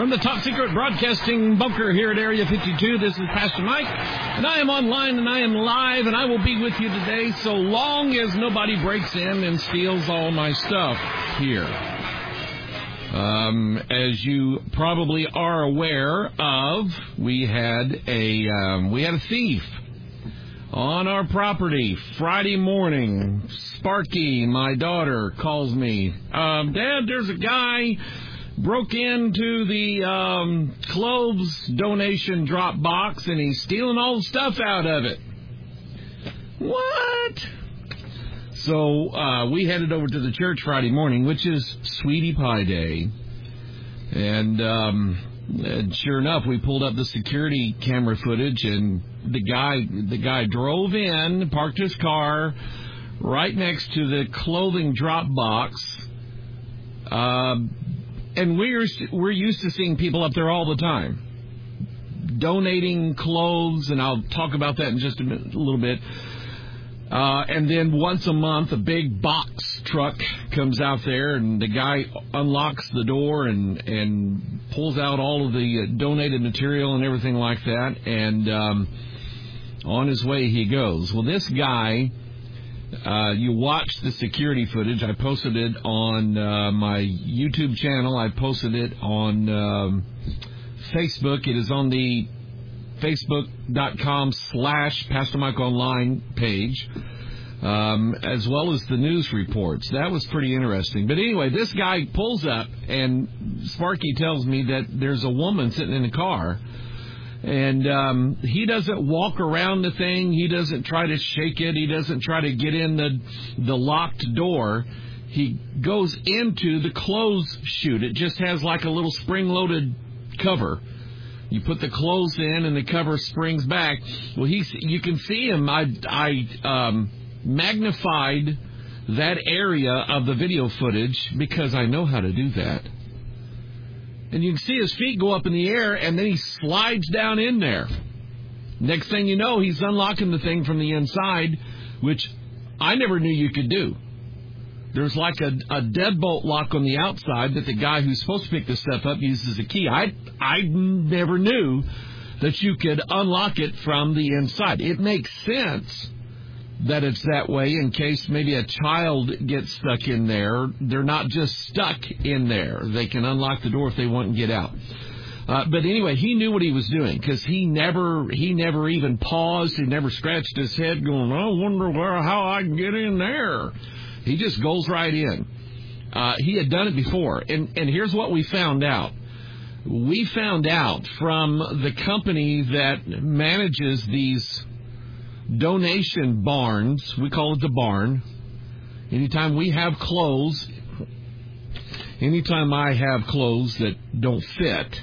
from the top secret broadcasting bunker here at Area 52. This is Pastor Mike, and I am online and I am live, and I will be with you today so long as nobody breaks in and steals all my stuff here. As you probably are aware of, we had a thief on our property Friday morning. Sparky, my daughter, calls me. Dad, there's a guy broke into the clothes donation drop box, and he's stealing all the stuff out of it. What? So we headed over to the church Friday morning, which is Sweetie Pie Day. And sure enough, we pulled up the security camera footage, and the guy drove in, parked his car right next to the clothing drop box. And we're used to seeing people up there all the time donating clothes, and I'll talk about that in just a little bit. And then once a month, a big box truck comes out there, and the guy unlocks the door and pulls out all of the donated material and everything like that, and on his way he goes. Well, this guy, you watch the security footage. I posted it on my YouTube channel. I posted it on Facebook. It is on the Facebook.com/Pastor Mike Online page, as well as the news reports. That was pretty interesting. But anyway, this guy pulls up, and Sparky tells me that there's a woman sitting in the car, and he doesn't walk around the thing. He doesn't try to shake it. He doesn't try to get in the locked door. He goes into the clothes chute. It just has like a little spring-loaded cover. You put the clothes in, and the cover springs back. Well, you can see him. I magnified that area of the video footage because I know how to do that. And you can see his feet go up in the air, and then he slides down in there. Next thing you know, he's unlocking the thing from the inside, which I never knew you could do. There's like a deadbolt lock on the outside that the guy who's supposed to pick this stuff up uses a key. I never knew that you could unlock it from the inside. It makes sense that it's that way in case maybe a child gets stuck in there. They're not just stuck in there. They can unlock the door if they want and get out. But anyway, he knew what he was doing because he never even paused. He never scratched his head going, I wonder how I can get in there. He just goes right in. He had done it before. And here's what we found out. We found out from the company that manages these donation barns. We call it the barn. Anytime I have clothes that don't fit,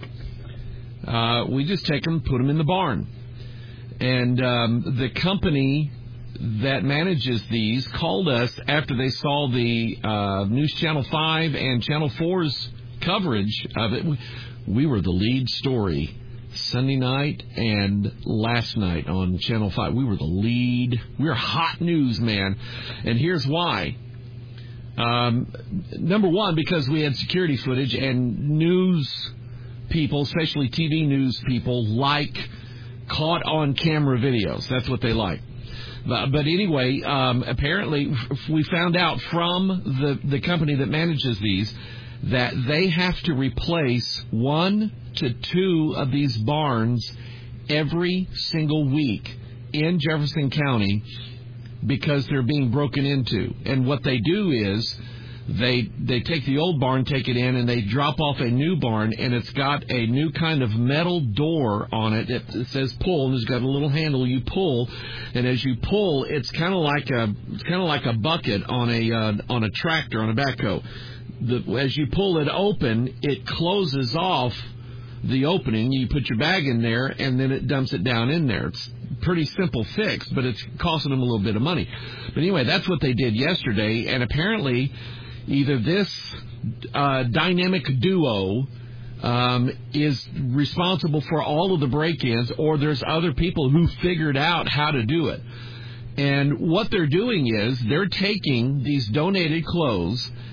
we just take them, put them in the barn. And the company that manages these called us after they saw the News Channel 5 and Channel 4's coverage of it. We were the lead story Sunday night and last night on Channel 5. We were the lead. We were hot news, man. And here's why. Number one, because we had security footage, and news people, especially TV news people, like caught on camera videos. That's what they like. But anyway, apparently we found out from the company that manages these that they have to replace 1 to 2 of these barns every single week in Jefferson County because they're being broken into. And what they do is they take the old barn, take it in, and they drop off a new barn, and it's got a new kind of metal door on it. It says pull, and it's got a little handle you pull, and as you pull, it's kind of like a bucket on a tractor, on a backhoe. As you pull it open, it closes off the opening. You put your bag in there, and then it dumps it down in there. It's pretty simple fix, but it's costing them a little bit of money. But anyway, that's what they did yesterday, and apparently either this dynamic duo is responsible for all of the break-ins, or there's other people who figured out how to do it. And what they're doing is they're taking these donated clothes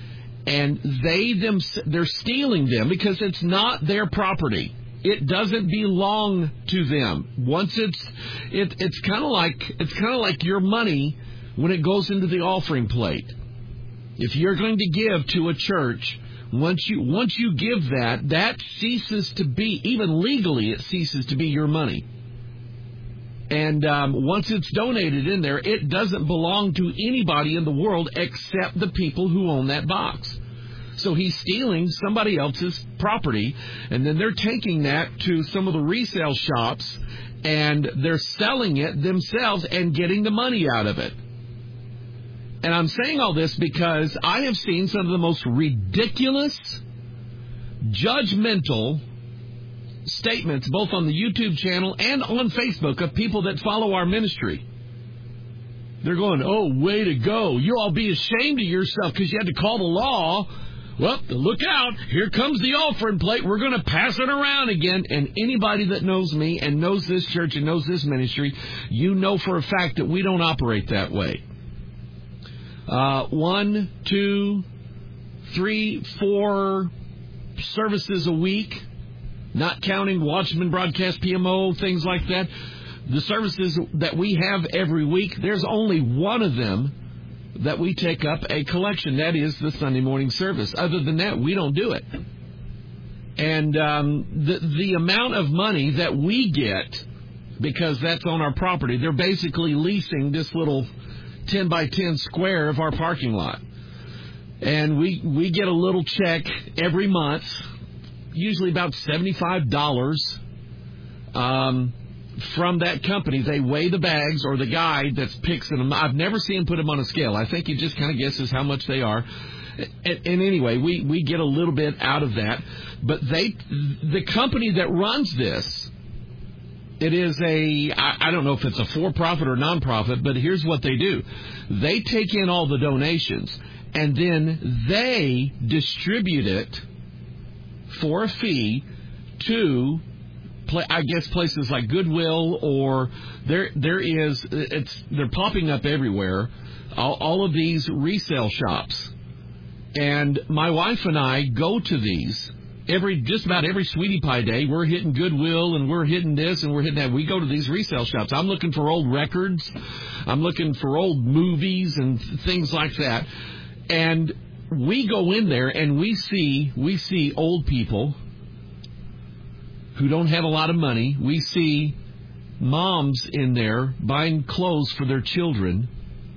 and they're stealing them because it's not their property. It doesn't belong to them. Once it's kind of like your money when it goes into the offering plate. If you're going to give to a church, once you give that ceases to be, even legally, it ceases to be your money. And once it's donated in there, it doesn't belong to anybody in the world except the people who own that box. So he's stealing somebody else's property, and then they're taking that to some of the resale shops, and they're selling it themselves and getting the money out of it. And I'm saying all this because I have seen some of the most ridiculous, judgmental statements, both on the YouTube channel and on Facebook, of people that follow our ministry. They're going, oh, way to go. You all be ashamed of yourself because you had to call the law. Well, look out. Here comes the offering plate. We're going to pass it around again. And anybody that knows me and knows this church and knows this ministry, you know for a fact that we don't operate that way. 1, 2, 3, 4 services a week, not counting Watchman Broadcast, PMO, things like that. The services that we have every week, there's only one of them that we take up a collection. That is the Sunday morning service. Other than that, we don't do it. And the amount of money that we get, because that's on our property, they're basically leasing this little 10 by 10 square of our parking lot. And we get a little check every month, usually about $75 from that company. They weigh the bags, or the guy that's picking them. I've never seen him put them on a scale. I think he just kind of guesses how much they are. And anyway, we get a little bit out of that. But the company that runs this, it is I don't know if it's a for-profit or non-profit, but here's what they do. They take in all the donations, and then they distribute it for a fee to, I guess, places like Goodwill, or they're popping up everywhere, all of these resale shops. And my wife and I go to these just about every Sweetie Pie day. We're hitting Goodwill, and we're hitting this, and we're hitting that. We go to these resale shops. I'm looking for old records. I'm looking for old movies and things like that. And we go in there, and we see old people who don't have a lot of money. We see moms in there buying clothes for their children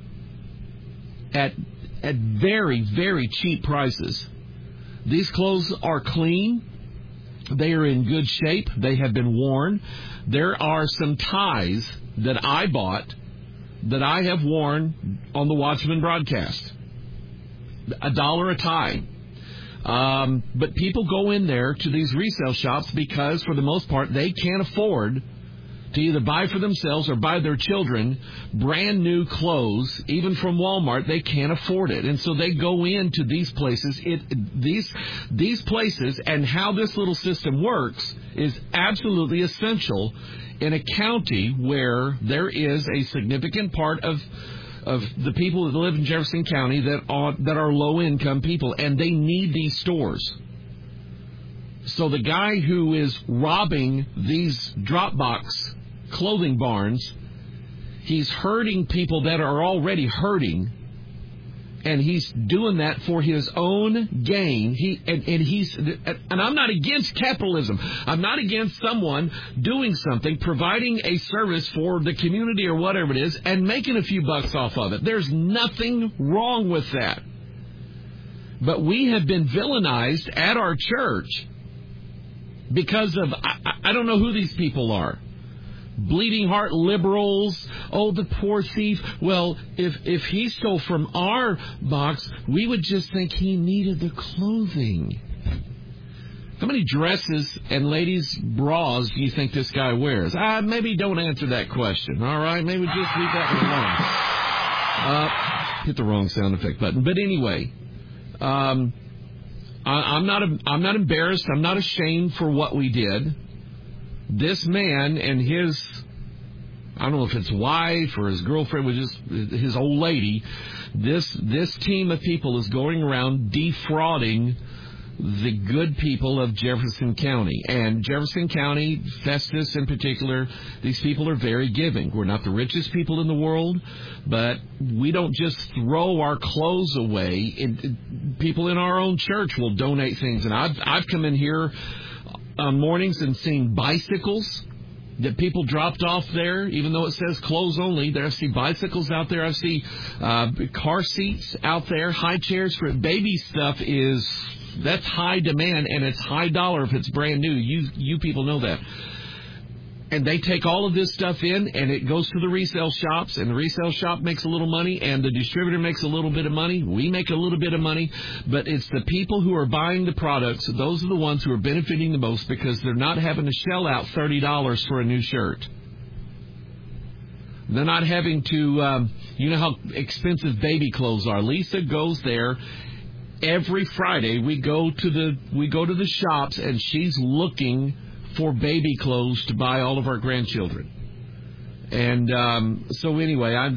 at very, very cheap prices. These clothes are clean. They are in good shape. They have been worn. There are some ties that I bought that I have worn on the Watchman Broadcast. $1 a tie. But people go in there to these resale shops because, for the most part, they can't afford to either buy for themselves or buy their children brand new clothes, even from Walmart. They can't afford it. And so they go into these places. These places, and how this little system works, is absolutely essential in a county where there is a significant part of the people that live in Jefferson County that are low-income people, and they need these stores. So the guy who is robbing these Dropbox clothing barns, he's hurting people that are already hurting, and he's doing that for his own gain. And I'm not against capitalism. I'm not against someone doing something, providing a service for the community or whatever it is, and making a few bucks off of it. There's nothing wrong with that. But we have been villainized at our church because of, I don't know who these people are. Bleeding heart liberals. Oh, the poor thief. Well, if he stole from our box, we would just think he needed the clothing. How many dresses and ladies' bras do you think this guy wears? Maybe don't answer that question. All right, maybe just leave that one alone. Hit the wrong sound effect button. But anyway, I'm not embarrassed. I'm not ashamed for what we did. This man and his I don't know if it's wife or his girlfriend, was just his old lady. This team of people is going around defrauding the good people of Jefferson County. And Jefferson County, Festus in particular, these people are very giving. We're not the richest people in the world, but we don't just throw our clothes away. People in our own church will donate things. And I've come in here on mornings and seen bicycles that people dropped off there, even though it says clothes only. There I see bicycles out there. I see car seats out there, high chairs for baby stuff that's high demand, and it's high dollar if it's brand new. You people know that. And they take all of this stuff in, and it goes to the resale shops, and the resale shop makes a little money, and the distributor makes a little bit of money. We make a little bit of money, but it's the people who are buying the products. Those are the ones who are benefiting the most because they're not having to shell out $30 for a new shirt. They're not having to, you know how expensive baby clothes are. Lisa goes there. Every Friday we go to the shops, and she's looking for baby clothes to buy all of our grandchildren. And so anyway, I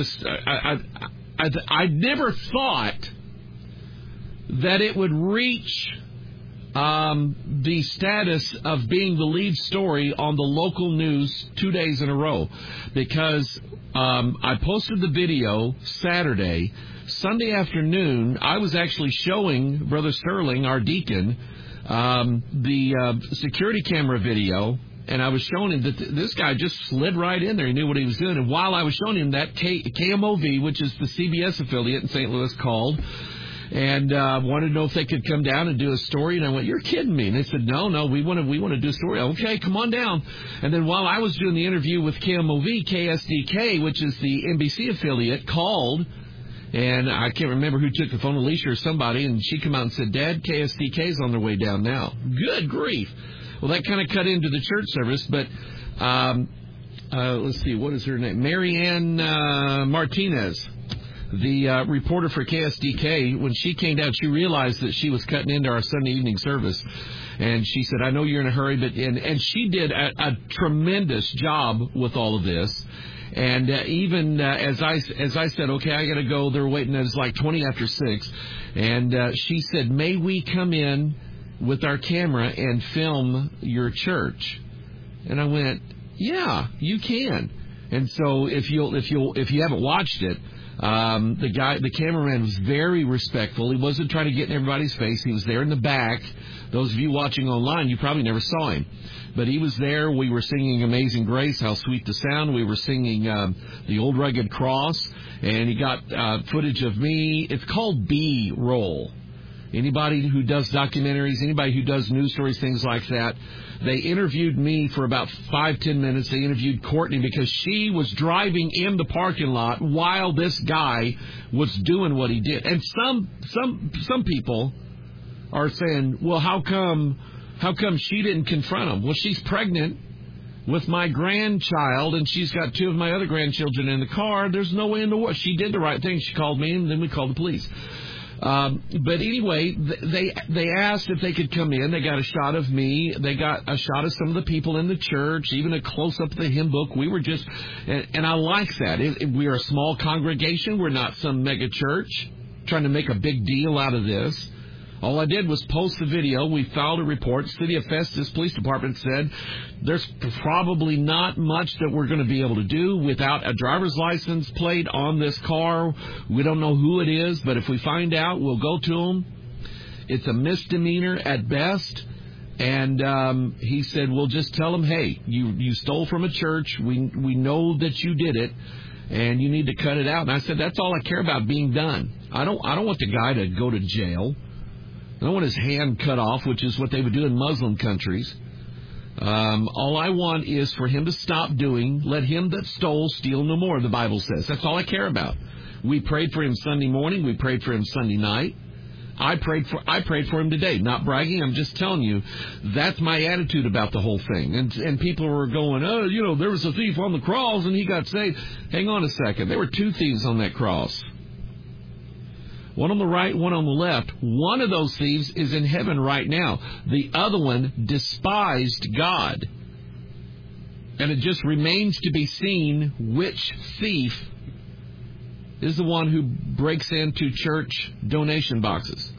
never thought that it would reach the status of being the lead story on the local news 2 days in a row, because I posted the video Saturday. Sunday afternoon, I was actually showing Brother Sterling, our deacon, the security camera video, and I was showing him that this guy just slid right in there. He knew what he was doing. And while I was showing him that, KMOV, which is the CBS affiliate in St. Louis, called and wanted to know if they could come down and do a story. And I went, "You're kidding me." And they said, No, we want to do a story. Okay, come on down. And then while I was doing the interview with KMOV, KSDK, which is the NBC affiliate, called. And I can't remember who took the phone, Alicia or somebody, and she came out and said, "Dad, KSDK's on their way down now." Good grief. Well, that kind of cut into the church service, but let's see, what is her name? Marianne Martinez, the reporter for KSDK, when she came down, she realized that she was cutting into our Sunday evening service. And she said, "I know you're in a hurry," but and she did a tremendous job with all of this. And even as I said, "Okay, I got to go," they're waiting. It's like 20 after 6. And she said, "May we come in with our camera and film your church?" And I went, "Yeah, you can." And so if you haven't watched it, the cameraman was very respectful. He wasn't trying to get in everybody's face. He was there in the back. Those of you watching online, you probably never saw him. But he was there. We were singing Amazing Grace, How Sweet the Sound. We were singing The Old Rugged Cross. And he got footage of me. It's called B-roll. Anybody who does documentaries, anybody who does news stories, things like that, they interviewed me for about 5-10 minutes. They interviewed Courtney because she was driving in the parking lot while this guy was doing what he did. And some people are saying, "Well, how come she didn't confront him?" Well, she's pregnant with my grandchild, and she's got 2 of my other grandchildren in the car. There's no way in the world. She did the right thing. She called me, and then we called the police. But anyway, they asked if they could come in. They got a shot of me. They got a shot of some of the people in the church, even a close-up of the hymn book. We were just, and I like that. We are a small congregation. We're not some mega church trying to make a big deal out of this. All I did was post the video. We filed a report. City of Festus Police Department said there's probably not much that we're going to be able to do without a driver's license plate on this car. We don't know who it is, but if we find out, we'll go to them. It's a misdemeanor at best. And he said, we'll just tell them, "Hey, you stole from a church. We know that you did it, and you need to cut it out." And I said, that's all I care about being done. I don't want the guy to go to jail. I don't want his hand cut off, which is what they would do in Muslim countries. All I want is for him to stop doing. Let him that stole steal no more, the Bible says. That's all I care about. We prayed for him Sunday morning. We prayed for him Sunday night. I prayed for him today. Not bragging. I'm just telling you, that's my attitude about the whole thing. And people were going, "Oh, there was a thief on the cross and he got saved." Hang on a second. There were 2 thieves on that cross. One on the right, one on the left. One of those thieves is in heaven right now. The other one despised God. And it just remains to be seen which thief is the one who breaks into church donation boxes.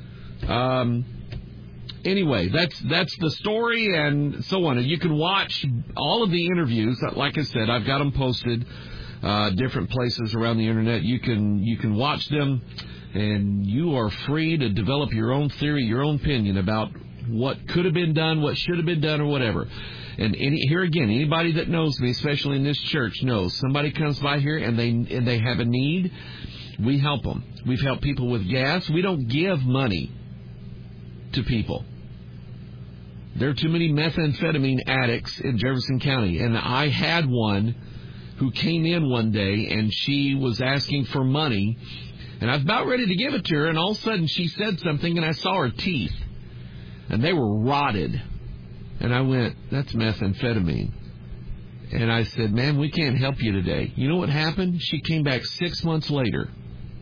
Anyway, that's the story and so on. And you can watch all of the interviews. Like I said, I've got them posted different places around the internet. You can watch them, and you are free to develop your own theory, your own opinion about what could have been done, what should have been done, or whatever. And here again, anybody that knows me, especially in this church, knows somebody comes by here and they have a need. We help them. We've helped people with gas. We don't give money to people. There are too many methamphetamine addicts in Jefferson County, and I had one who came in one day and she was asking for money, and I was about ready to give it to her, and all of a sudden she said something, and I saw her teeth, and they were rotted. And I went, that's methamphetamine. And I said, ma'am, we can't help you today. You know what happened? She came back 6 months later.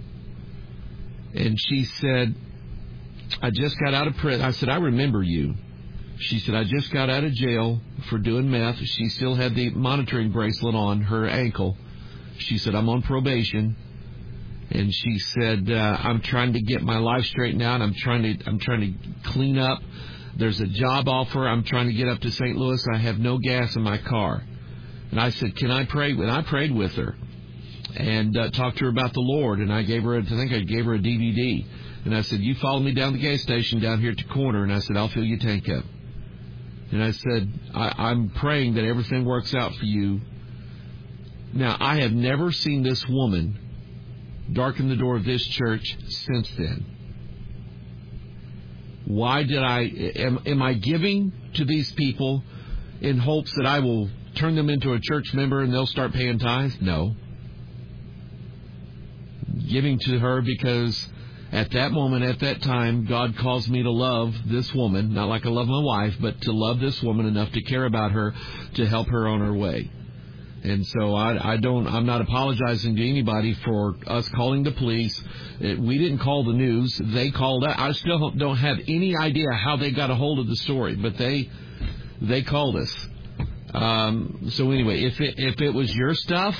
And she said, I just got out of prison. I said, I remember you. She said, I just got out of jail for doing meth. She still had the monitoring bracelet on her ankle. She said, I'm on probation. And she said, I'm trying to get my life straightened out. I'm trying to clean up. There's a job offer. I'm trying to get up to St. Louis. I have no gas in my car. And I said, can I pray? And I prayed with her and talked to her about the Lord. And I gave her, I think I gave her a DVD. And I said, you follow me down the gas station down here at the corner. And I said, I'll fill your tank up. And I said, I'm praying that everything works out for you. Now, I have never seen this woman darken the door of this church since then. Why did am I giving to these people in hopes that I will turn them into a church member and they'll start paying tithes? No. Giving to her because at that moment, at that time, God calls me to love this woman, not like I love my wife, but to love this woman enough to care about her, to help her on her way. And so I'm not apologizing to anybody for us calling the police. We didn't call the news. They called us. I still don't have any idea how they got a hold of the story, but they called us. So anyway, if it was your stuff,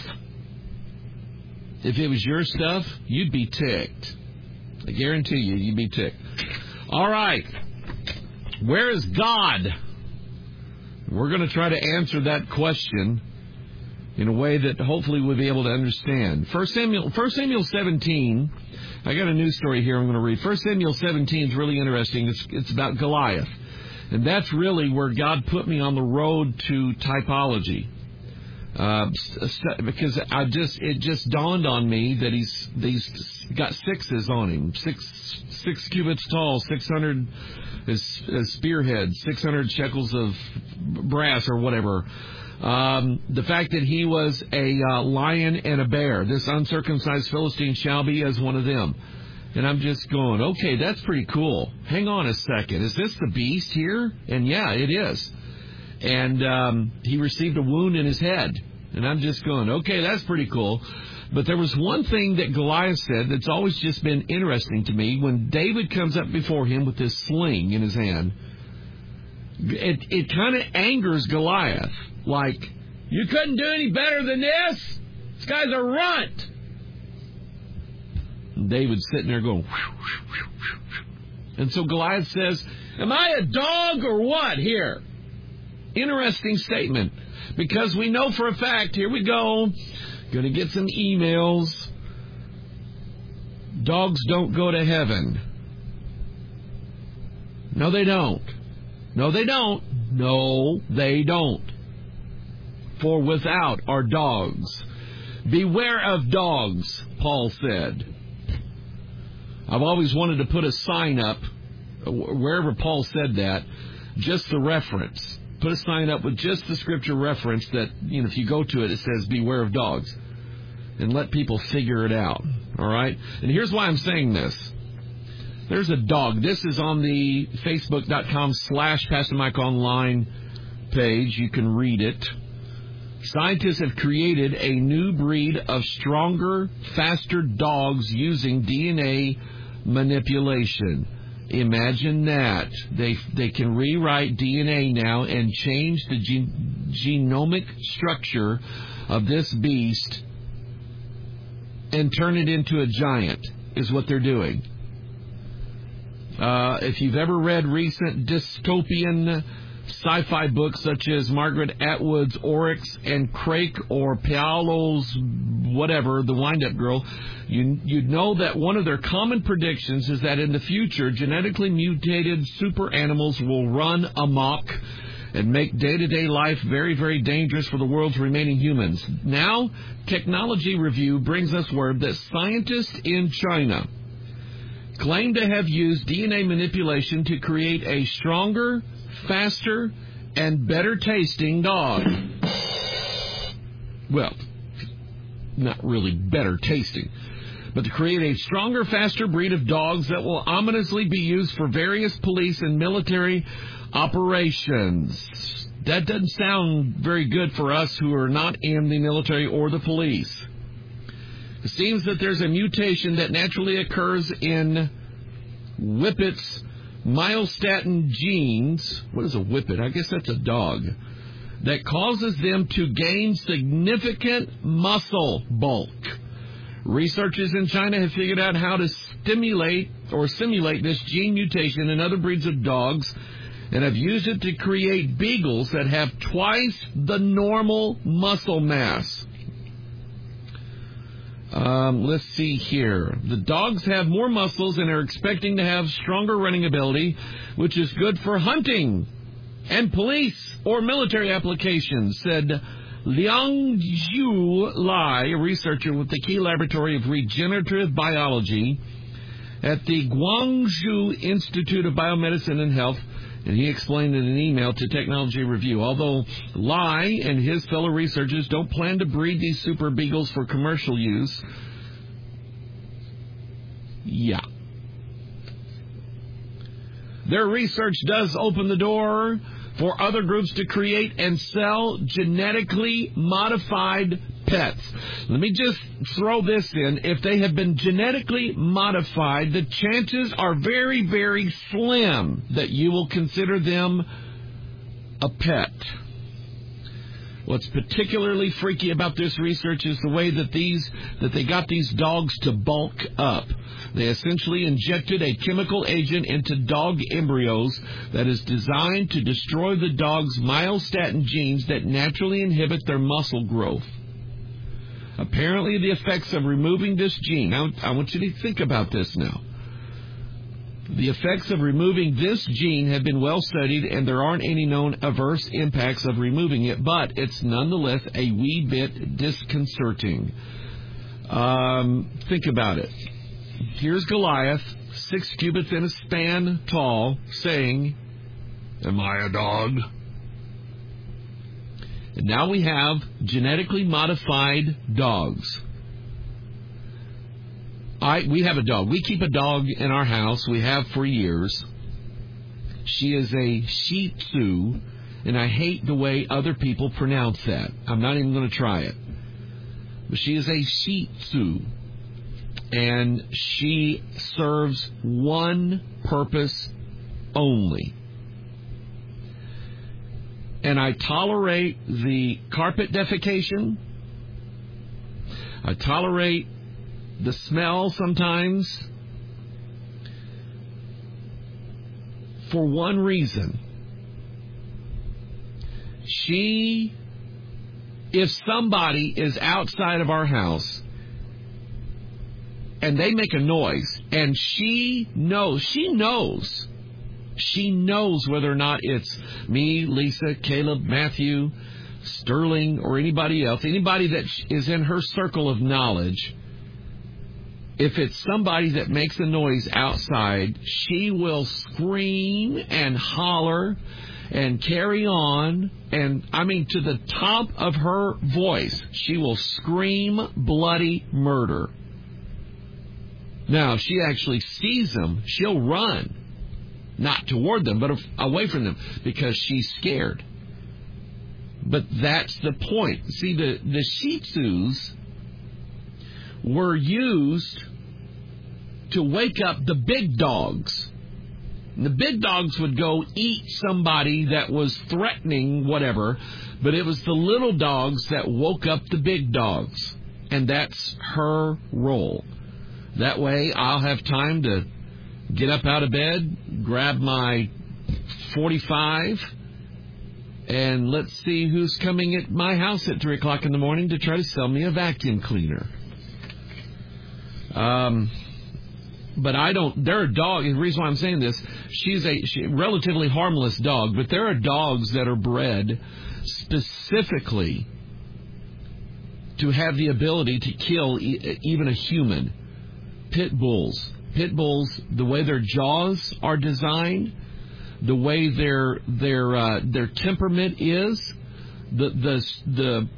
you'd be ticked. I guarantee you'd be ticked. All right. Where is God? We're going to try to answer that question in a way that hopefully we'll be able to understand. 1 Samuel 17, I got a news story here I'm going to read. 1 Samuel 17 is really interesting. It's about Goliath. And that's really where God put me on the road to typology. Because it just dawned on me that he's got sixes on him. Six cubits tall, 600 spearhead, 600 shekels of brass or whatever. The fact that he was a lion and a bear. This uncircumcised Philistine shall be as one of them. And I'm just going, okay, that's pretty cool. Hang on a second. Is this the beast here? And yeah, it is. And he received a wound in his head. And I'm just going, okay, that's pretty cool. But there was one thing that Goliath said that's always just been interesting to me. When David comes up before him with this sling in his hand, it kind of angers Goliath. Like, you couldn't do any better than this? This guy's a runt. And David's sitting there going, whew, whew, whew, whew. And so Goliath says, am I a dog or what here? Interesting statement. Because we know for a fact, here we go, going to get some emails. Dogs don't go to heaven. No, they don't. No, they don't. No, they don't. For without are dogs. Beware of dogs, Paul said. I've always wanted to put a sign up, wherever Paul said that, just the reference. Put a sign up with just the scripture reference that, if you go to it, it says, beware of dogs. And let people figure it out. All right? And here's why I'm saying this. There's a dog. This is on the Facebook.com/Pastor Mike Online page. You can read it. Scientists have created a new breed of stronger, faster dogs using DNA manipulation. Imagine that. They can rewrite DNA now and change the genomic structure of this beast and turn it into a giant, is what they're doing. If you've ever read recent dystopian sci-fi books such as Margaret Atwood's Oryx and Crake or Paolo's whatever, The Wind-Up Girl, you'd know that one of their common predictions is that in the future, genetically mutated super animals will run amok and make day-to-day life very, very dangerous for the world's remaining humans. Now, Technology Review brings us word that scientists in China claim to have used DNA manipulation to create a stronger, faster, and better-tasting dog. Well, not really better tasting, but to create a stronger, faster breed of dogs that will ominously be used for various police and military operations. That doesn't sound very good for us who are not in the military or the police. It seems that there's a mutation that naturally occurs in whippets' myostatin genes. What is a whippet? I guess that's a dog. That causes them to gain significant muscle bulk. Researchers in China have figured out how to stimulate or simulate this gene mutation in other breeds of dogs and have used it to create beagles that have twice the normal muscle mass. Let's see here. The dogs have more muscles and are expecting to have stronger running ability, which is good for hunting and police or military applications, said Liangzhu Lai, a researcher with the Key Laboratory of Regenerative Biology at the Guangzhou Institute of Biomedicine and Health, and he explained in an email to Technology Review. Although Lai and his fellow researchers don't plan to breed these super beagles for commercial use, their research does open the door for other groups to create and sell genetically modified pets. Let me just throw this in. If they have been genetically modified, the chances are very, very slim that you will consider them a pet. What's particularly freaky about this research is the way that they got these dogs to bulk up. They essentially injected a chemical agent into dog embryos that is designed to destroy the dog's myostatin genes that naturally inhibit their muscle growth. Apparently, the effects of removing this gene, now I want you to think about this now. The effects of removing this gene have been well studied, and there aren't any known adverse impacts of removing it, but it's nonetheless a wee bit disconcerting. Think about it. Here's Goliath, 6 cubits in a span tall, saying, "Am I a dog?" And now we have genetically modified dogs. We have a dog. We keep a dog in our house. We have for years. She is a Shih Tzu, and I hate the way other people pronounce that. I'm not even going to try it. But she is a Shih Tzu, and she serves one purpose only. And I tolerate the carpet defecation. I tolerate the smell sometimes for one reason. If somebody is outside of our house and they make a noise and she knows whether or not it's me, Lisa, Caleb, Matthew, Sterling, or anybody else, anybody that is in her circle of knowledge, if it's somebody that makes a noise outside, she will scream and holler and carry on, and I mean to the top of her voice, she will scream bloody murder. Now, if she actually sees them, she'll run. Not toward them, but away from them, because she's scared. But that's the point. See, the Shih Tzus were used to wake up the big dogs. The big dogs would go eat somebody that was threatening whatever, but it was the little dogs that woke up the big dogs. And that's her role. That way I'll have time to get up out of bed, grab my 45, and let's see who's coming at my house at 3 o'clock in the morning to try to sell me a vacuum cleaner. But I don't, there are dogs, the reason why I'm saying this, she's a relatively harmless dog, but there are dogs that are bred specifically to have the ability to kill even a human. Pit bulls. Pit bulls, the way their jaws are designed, the way their temperament is, the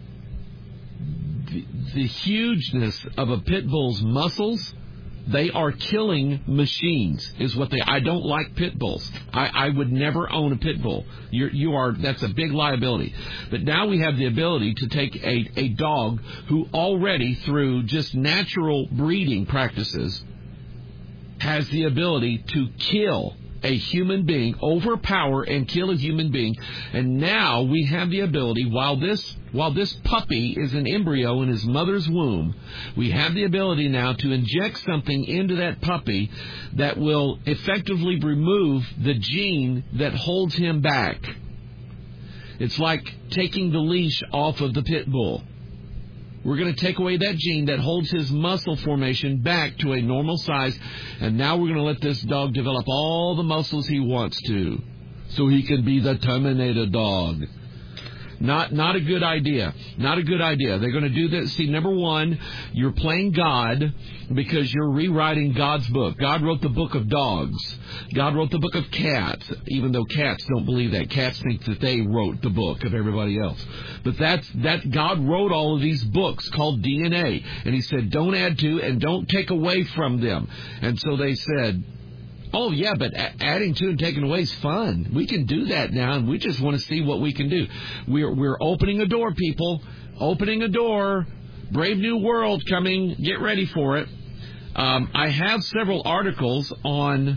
hugeness of a pit bull's muscles, they are killing machines, is what they. I don't like pit bulls. I would never own a pit bull. That's a big liability. But now we have the ability to take a dog who already, through just natural breeding practices, has the ability to kill a human being, overpower and kill a human being. And now we have the ability, while this puppy is an embryo in his mother's womb, we have the ability now to inject something into that puppy that will effectively remove the gene that holds him back. It's like taking the leash off of the pit bull. We're going to take away that gene that holds his muscle formation back to a normal size, and now we're going to let this dog develop all the muscles he wants to, so he can be the Terminator dog. Not a good idea. Not a good idea. They're going to do this. See, number one, you're playing God because you're rewriting God's book. God wrote the book of dogs. God wrote the book of cats, even though cats don't believe that. Cats think that they wrote the book of everybody else. But that God wrote all of these books called DNA. And he said, don't add to and don't take away from them. And so they said, oh, yeah, but adding to and taking away is fun. We can do that now, and we just want to see what we can do. We're opening a door, people. Opening a door. Brave new world coming. Get ready for it. I have several articles on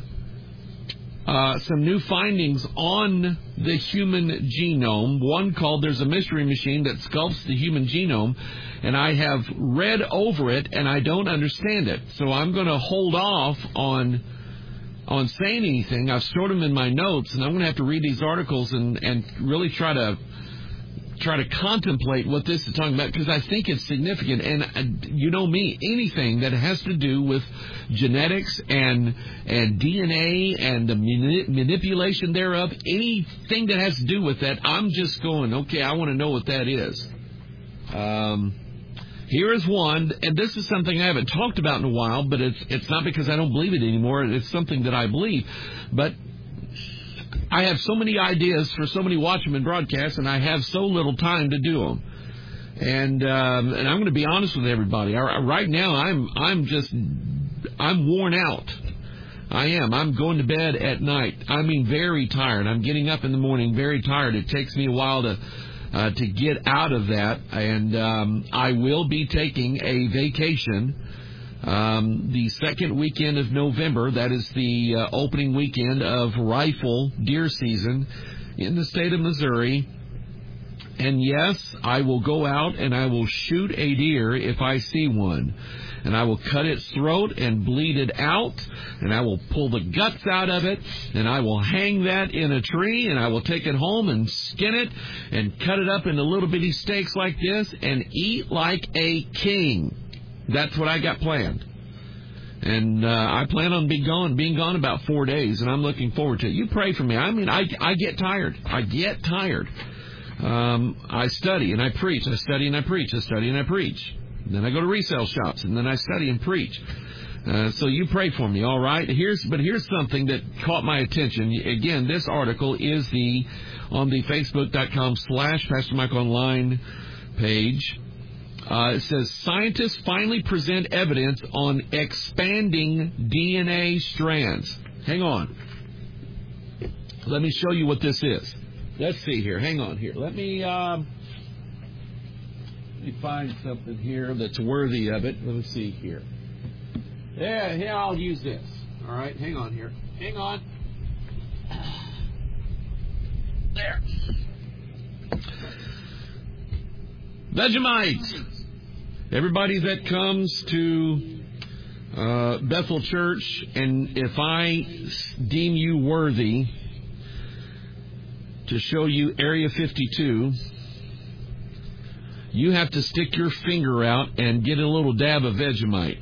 some new findings on the human genome. One called There's a Mystery Machine That Sculpts the Human Genome. And I have read over it, and I don't understand it. So I'm going to hold off on saying anything. I've stored them in my notes, and I'm going to have to read these articles and really try to contemplate what this is talking about, because I think it's significant. And you know me, anything that has to do with genetics and DNA and the manipulation thereof, anything that has to do with that, I'm just going, okay, I want to know what that is. Here is one, and this is something I haven't talked about in a while, but it's not because I don't believe it anymore. It's something that I believe. But I have so many ideas for so many Watchmen broadcasts, and I have so little time to do them. And I'm going to be honest with everybody. Right now, I'm worn out. I am. I'm going to bed at night. I mean, very tired. I'm getting up in the morning very tired. It takes me a while to get out of that, and I will be taking a vacation the second weekend of November. That is the opening weekend of rifle deer season in the state of Missouri. And yes, I will go out and I will shoot a deer if I see one. And I will cut its throat and bleed it out, and I will pull the guts out of it, and I will hang that in a tree, and I will take it home and skin it and cut it up into little bitty steaks like this and eat like a king. That's what I got planned. And I plan on being gone about 4 days, and I'm looking forward to it. You pray for me. I mean, I get tired. I get tired. I study and I preach. I study and I preach. I study and I preach. And then I go to resale shops, and then I study and preach. So you pray for me, all right? Here's something that caught my attention. Again, this article is on the Facebook.com/Pastor Mike Online page. It says, scientists finally present evidence on expanding DNA strands. Hang on. Let me show you what this is. Let's see here. Hang on here. Let me find something here that's worthy of it. Let me see here. Yeah, I'll use this. All right, hang on here. Hang on. There. Vegemite. Everybody that comes to Bethel Church, and if I deem you worthy to show you Area 52, you have to stick your finger out and get a little dab of Vegemite.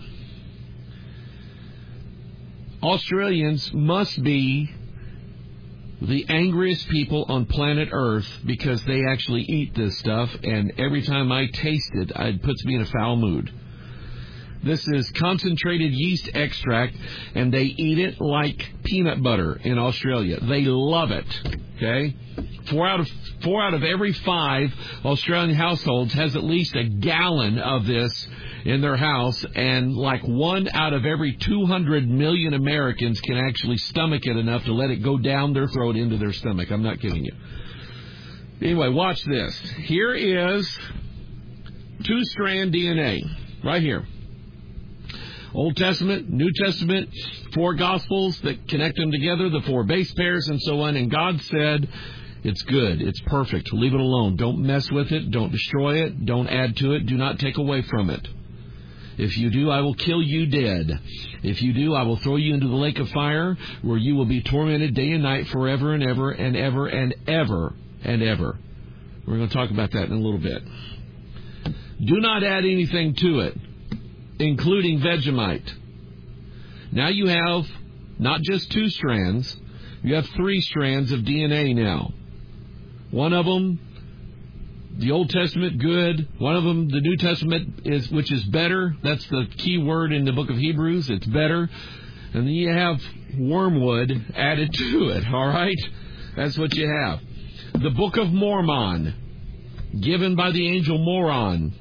Australians must be the angriest people on planet Earth because they actually eat this stuff, and every time I taste it, it puts me in a foul mood. This is concentrated yeast extract, and they eat it like peanut butter in Australia. They love it, okay? Four out of every 5 Australian households has at least a gallon of this in their house, and like 1 out of every 200 million Americans can actually stomach it enough to let it go down their throat into their stomach. I'm not kidding you. Anyway, watch this. Here is 2-strand DNA right here. Old Testament, New Testament, 4 Gospels that connect them together, the 4 base pairs and so on, and God said, it's good, it's perfect, leave it alone. Don't mess with it, don't destroy it, don't add to it, do not take away from it. If you do, I will kill you dead. If you do, I will throw you into the lake of fire, where you will be tormented day and night forever and ever and ever and ever and ever. We're going to talk about that in a little bit. Do not add anything to it, including Vegemite. Now you have not just 2 strands, you have 3 strands of DNA now. One of them, the Old Testament, good. One of them, the New Testament, which is better. That's the key word in the book of Hebrews. It's better. And then you have wormwood added to it, all right? That's what you have. The Book of Mormon, given by the angel Moron,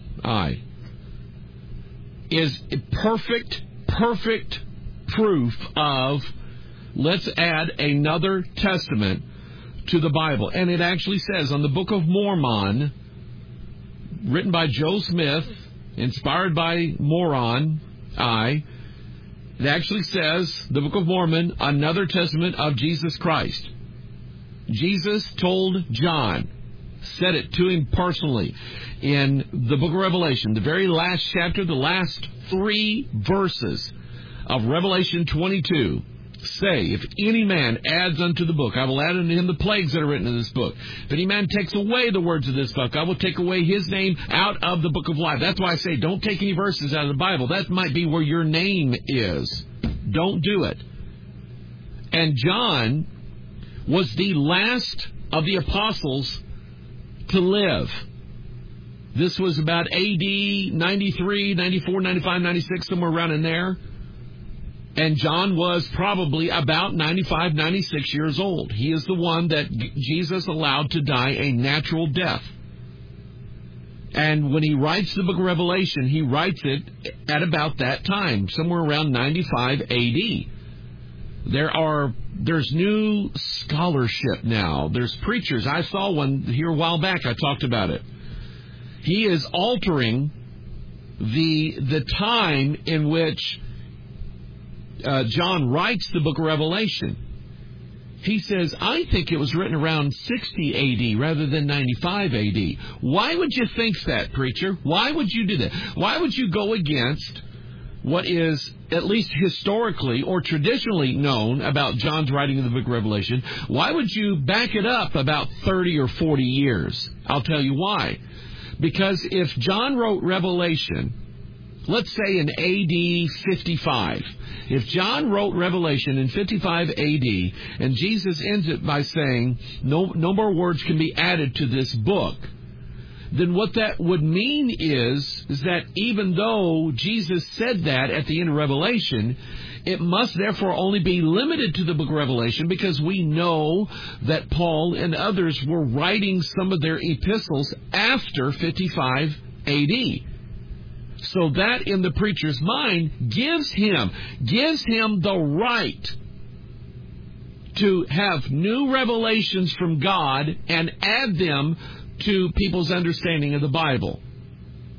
is perfect proof of, let's add another testament to the Bible. And it actually says on the Book of Mormon, written by Joe Smith, inspired by Moron, it actually says, the Book of Mormon, another testament of Jesus Christ. Jesus told John, said it to him personally in the book of Revelation, the very last chapter, the last 3 verses of Revelation 22. Say, if any man adds unto the book, I will add unto him the plagues that are written in this book. If any man takes away the words of this book, I will take away his name out of the book of life. That's why I say don't take any verses out of the Bible. That might be where your name is. Don't do it. And John was the last of the apostles to live. This was about AD 93, 94, 95, 96, somewhere around in there. And John was probably about 95, 96 years old. He is the one that Jesus allowed to die a natural death. And when he writes the book of Revelation, he writes it at about that time, somewhere around 95 AD. There's new scholarship now. There's preachers. I saw one here a while back. I talked about it. He is altering the time in which John writes the book of Revelation. He says, I think it was written around 60 AD rather than 95 AD. Why would you think that, preacher? Why would you do that? Why would you go against what is at least historically or traditionally known about John's writing of the book of Revelation? Why would you back it up about 30 or 40 years? I'll tell you why. Because if John wrote Revelation, let's say in AD 55, if John wrote Revelation in 55 AD, and Jesus ends it by saying, no more words can be added to this book, then what that would mean is that even though Jesus said that at the end of Revelation, it must therefore only be limited to the book of Revelation, because we know that Paul and others were writing some of their epistles after 55 AD. So that in the preacher's mind gives him the right to have new revelations from God and add them to people's understanding of the Bible.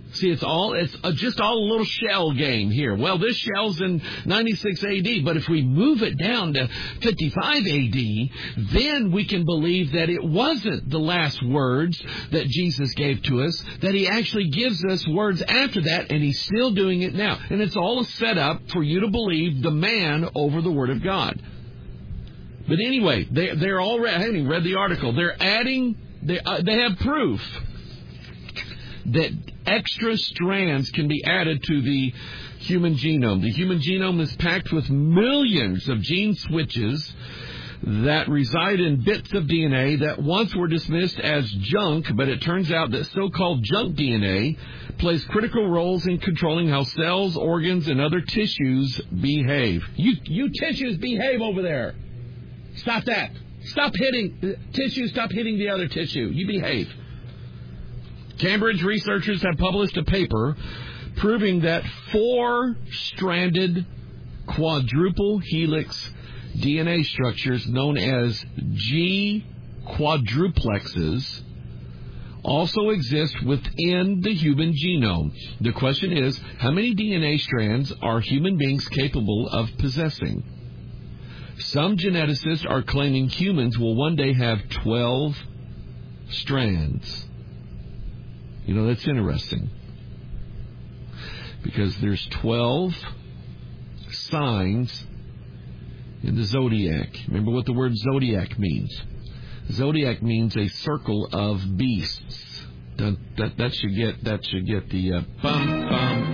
See, it's just all a little shell game here. Well, this shell's in 96 AD, but if we move it down to 55 AD, then we can believe that it wasn't the last words that Jesus gave to us, that he actually gives us words after that, and he's still doing it now. And it's all a setup for you to believe the man over the Word of God. But anyway, they're already, I haven't even read the article, they're adding, they have proof that extra strands can be added to the human genome. The human genome is packed with millions of gene switches that reside in bits of DNA that once were dismissed as junk, but it turns out that so-called junk DNA plays critical roles in controlling how cells, organs, and other tissues behave. You tissues behave over there. Stop that. Stop hitting tissue. Stop hitting the other tissue. You behave. Cambridge researchers have published a paper proving that 4-stranded quadruple helix DNA structures known as G quadruplexes also exist within the human genome. The question is, how many DNA strands are human beings capable of possessing? Some geneticists are claiming humans will one day have 12 strands. You know, that's interesting, because there's 12 signs in the zodiac. Remember what the word zodiac means. Zodiac means a circle of beasts. That should get the bum bum.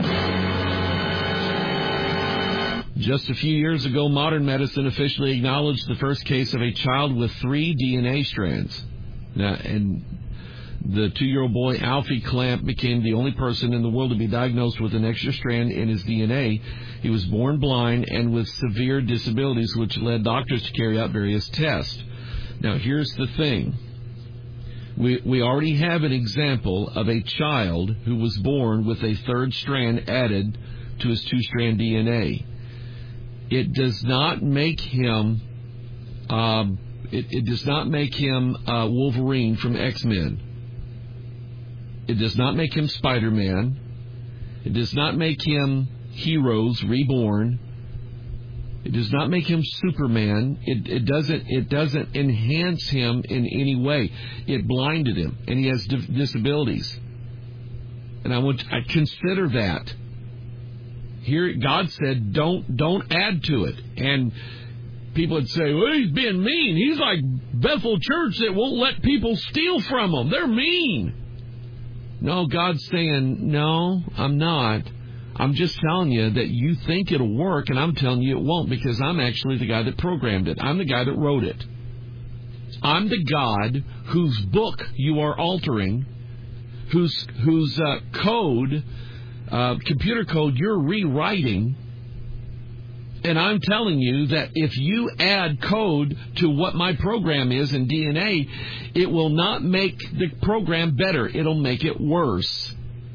Just a few years ago, modern medicine officially acknowledged the first case of a child with 3 DNA strands. Now, and the 2-year-old boy, Alfie Clamp, became the only person in the world to be diagnosed with an extra strand in his DNA. He was born blind and with severe disabilities, which led doctors to carry out various tests. Now, here's the thing. We already have an example of a child who was born with a 3rd strand added to his 2-strand DNA. It does not make him it does not make him Wolverine from X-Men. It does not make him Spider-Man. It does not make him Heroes Reborn. It does not make him Superman. It doesn't enhance him in any way. It blinded him, and he has disabilities. And I consider that. Here, God said, don't add to it. And people would say, well, he's being mean. He's like Bethel Church that won't let people steal from them. They're mean. No, God's saying, no, I'm not. I'm just telling you that you think it'll work, and I'm telling you it won't, because I'm actually the guy that programmed it. I'm the guy that wrote it. I'm the God whose book you are altering, whose code, computer code you're rewriting. And I'm telling you that if you add code to what my program is in DNA, it will not make the program better. It'll make it worse.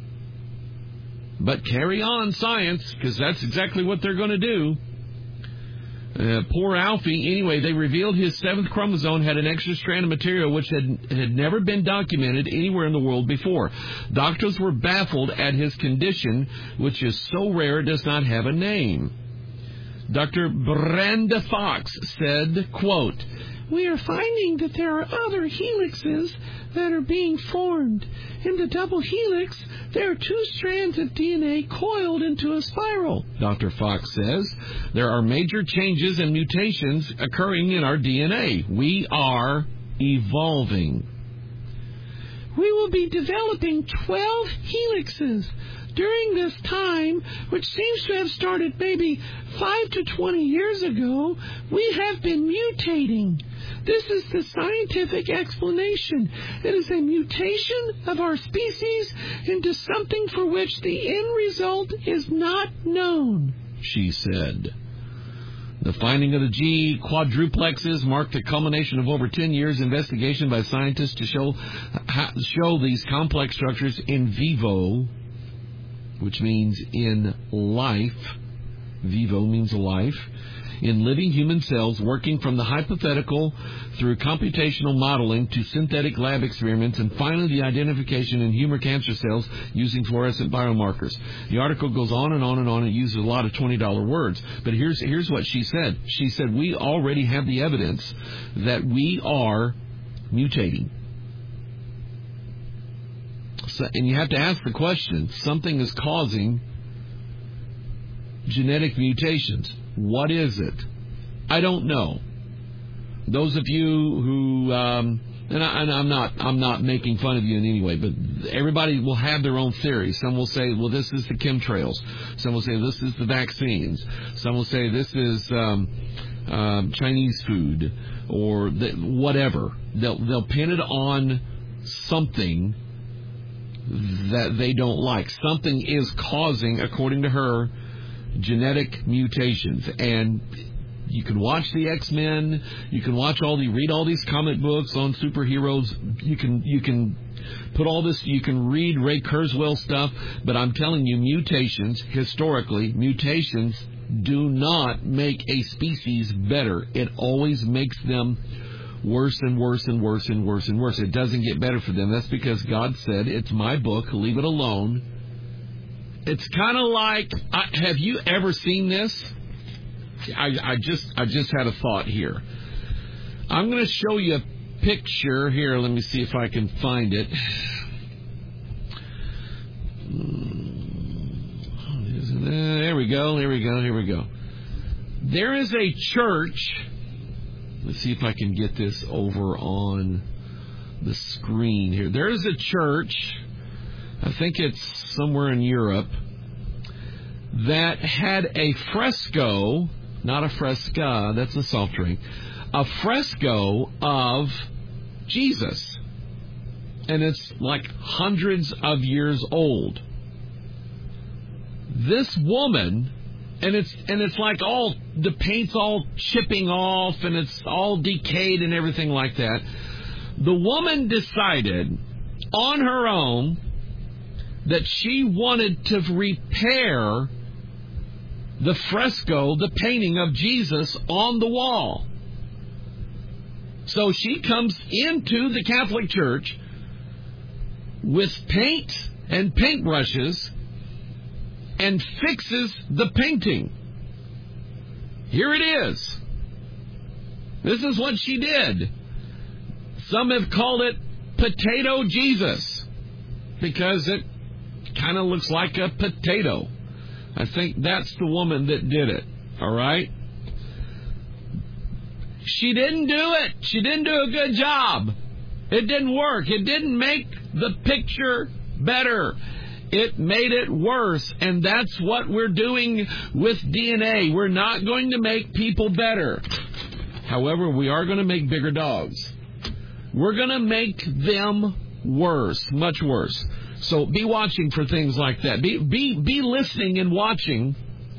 But carry on, science, because that's exactly what they're going to do. Poor Alfie. Anyway, they revealed his 7th chromosome had an extra strand of material which had never been documented anywhere in the world before. Doctors were baffled at his condition, which is so rare it does not have a name. Dr. Brenda Fox said, quote, "We are finding that there are other helixes that are being formed. In the double helix, there are 2 strands of DNA coiled into a spiral." Dr. Fox says, "There are major changes and mutations occurring in our DNA. We are evolving. We will be developing 12 helixes. During this time, which seems to have started maybe 5 to 20 years ago, we have been mutating. This is the scientific explanation. It is a mutation of our species into something for which the end result is not known," she said. The finding of the G quadruplexes marked the culmination of over 10 years' investigation by scientists to show these complex structures in vivo, which means in life. Vivo means life. in living human cells, working from the hypothetical through computational modeling to synthetic lab experiments, and finally the identification in human cancer cells using fluorescent biomarkers. The article goes on and on and on. It uses a lot of $20 words. But here's what she said. She said, we already have the evidence that we are mutating. So, and you have to ask the question, something is causing genetic mutations. What is it? I don't know. Those of you who, and I'm not making fun of you in any way, but everybody will have their own theory. Some will say, well, this is the chemtrails. Some will say this is the vaccines. Some will say this is Chinese food or whatever. They'll pin it on something that they don't like. Something is causing, according to her, genetic mutations. And you can watch the X-Men, you can read all these comic books on superheroes, you can put all this, you can read Ray Kurzweil stuff, but I'm telling you, mutations do not make a species better. It always makes them worse and worse and worse and worse and worse. It doesn't get better for them. That's because God said, it's my book, leave it alone. It's kind of like, have you ever seen this? I just had a thought here. I'm going to show you a picture here. Let me see if I can find it. There we go. There is a church. Let's see if I can get this over on the screen here. There is a church, I think it's somewhere in Europe, that had a fresco, not a fresca, that's a soft drink, a fresco of Jesus. And it's like hundreds of years old. This woman, and it's like all, the paint's all chipping off and it's all decayed and everything like that. The woman decided on her own that she wanted to repair the fresco, the painting of Jesus on the wall. So she comes into the Catholic Church with paint and paintbrushes and fixes the painting. Here it is. This is what she did. Some have called it Potato Jesus because it kind of looks like a potato. I think that's the woman that did it. All right? She didn't do it. She didn't do a good job. It didn't work. It didn't make the picture better. It made it worse. And that's what we're doing with DNA. We're not going to make people better. However, we are going to make bigger dogs. We're going to make them worse, much worse. So be watching for things like that. Be listening and watching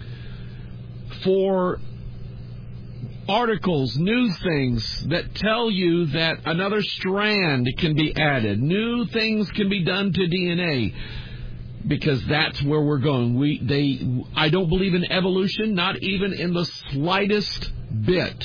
for articles, news things that tell you that another strand can be added. New things can be done to DNA. Because that's where we're going. I don't believe in evolution, not even in the slightest bit.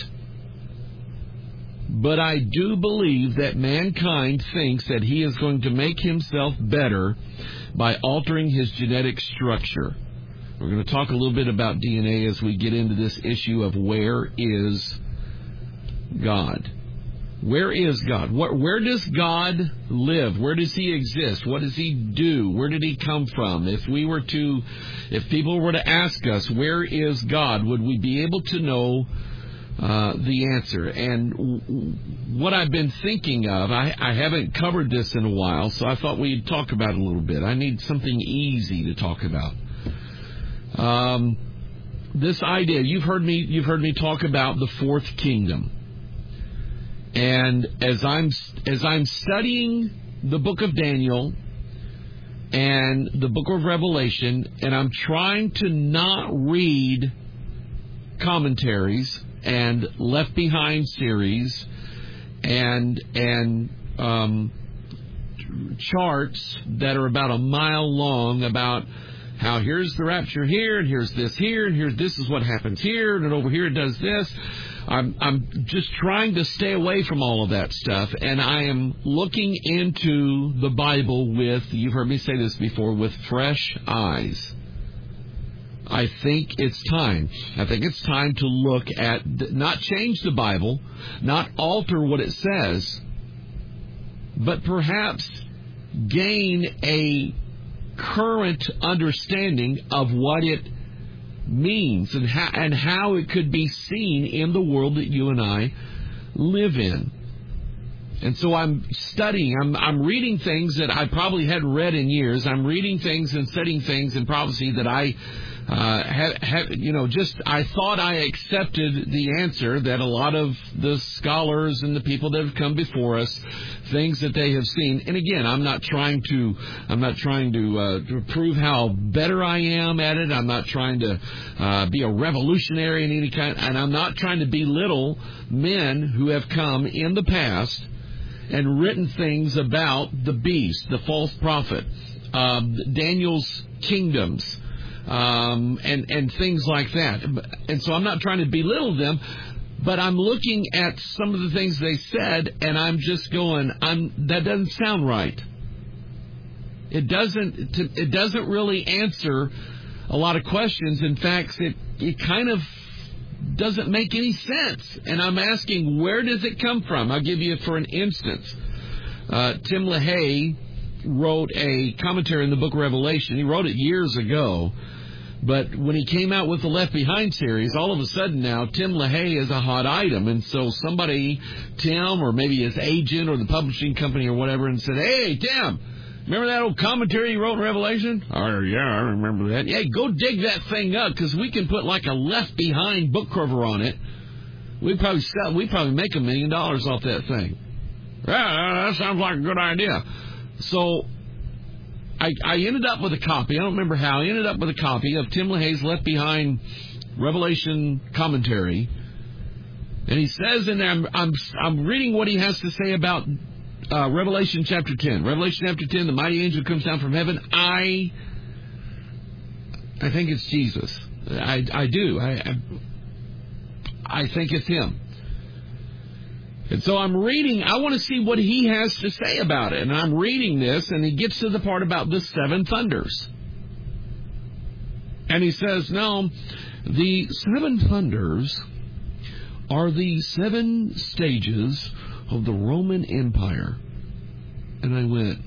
But I do believe that mankind thinks that he is going to make himself better by altering his genetic structure. We're going to talk a little bit about DNA as we get into this issue of where is God. Where is God? Where does God live? Where does he exist? What does he do? Where did he come from? If people were to ask us, where is God, would we be able to know the answer? And what I've been thinking of, I haven't covered this in a while, so I thought we'd talk about it a little bit. I need something easy to talk about. This idea, you've heard me talk about the fourth kingdom. And as I'm studying the book of Daniel and the book of Revelation, and I'm trying to not read commentaries and Left Behind series and charts that are about a mile long about how here's the rapture here, and here's this here, and here's this is what happens here, and over here it does this. I'm just trying to stay away from all of that stuff, and I am looking into the Bible with, you've heard me say this before, with fresh eyes. I think it's time. I think it's time to look at, not change the Bible, not alter what it says, but perhaps gain a current understanding of what it means and how it could be seen in the world that you and I live in. And so I'm studying, I'm reading things that I probably hadn't read in years. I'm reading things and studying things in prophecy that I I thought I accepted the answer that a lot of the scholars and the people that have come before us, things that they have seen. And again, I'm not trying to prove how better I am at it. I'm not trying to be a revolutionary in any kind, and I'm not trying to belittle men who have come in the past and written things about the beast, the false prophet, Daniel's kingdoms, and things like that. And so I'm not trying to belittle them, but I'm looking at some of the things they said, and I'm just going, that doesn't sound right. It doesn't really answer a lot of questions. In fact, it kind of doesn't make any sense. And I'm asking, where does it come from? I'll give you for an instance. Tim LaHaye wrote a commentary in the book of Revelation. He wrote it years ago. But when he came out with the Left Behind series, all of a sudden now, Tim LaHaye is a hot item. And so somebody, Tim, or maybe his agent or the publishing company or whatever, and said, "Hey, Tim, remember that old commentary you wrote in Revelation?" "Oh, yeah, I remember that." "Yeah, go dig that thing up, because we can put like a Left Behind book cover on it. We'd probably make $1 million off that thing." "Yeah, that sounds like a good idea." So I ended up with a copy. I don't remember how. I ended up with a copy of Tim LaHaye's Left Behind Revelation commentary. And he says in there, I'm reading what he has to say about Revelation chapter 10. Revelation chapter 10, the mighty angel comes down from heaven. I think it's Jesus. I do. I think it's him. And so I'm reading, I want to see what he has to say about it. And I'm reading this, and he gets to the part about the 7 thunders. And he says, no, the 7 thunders are the 7 stages of the Roman Empire. And I went,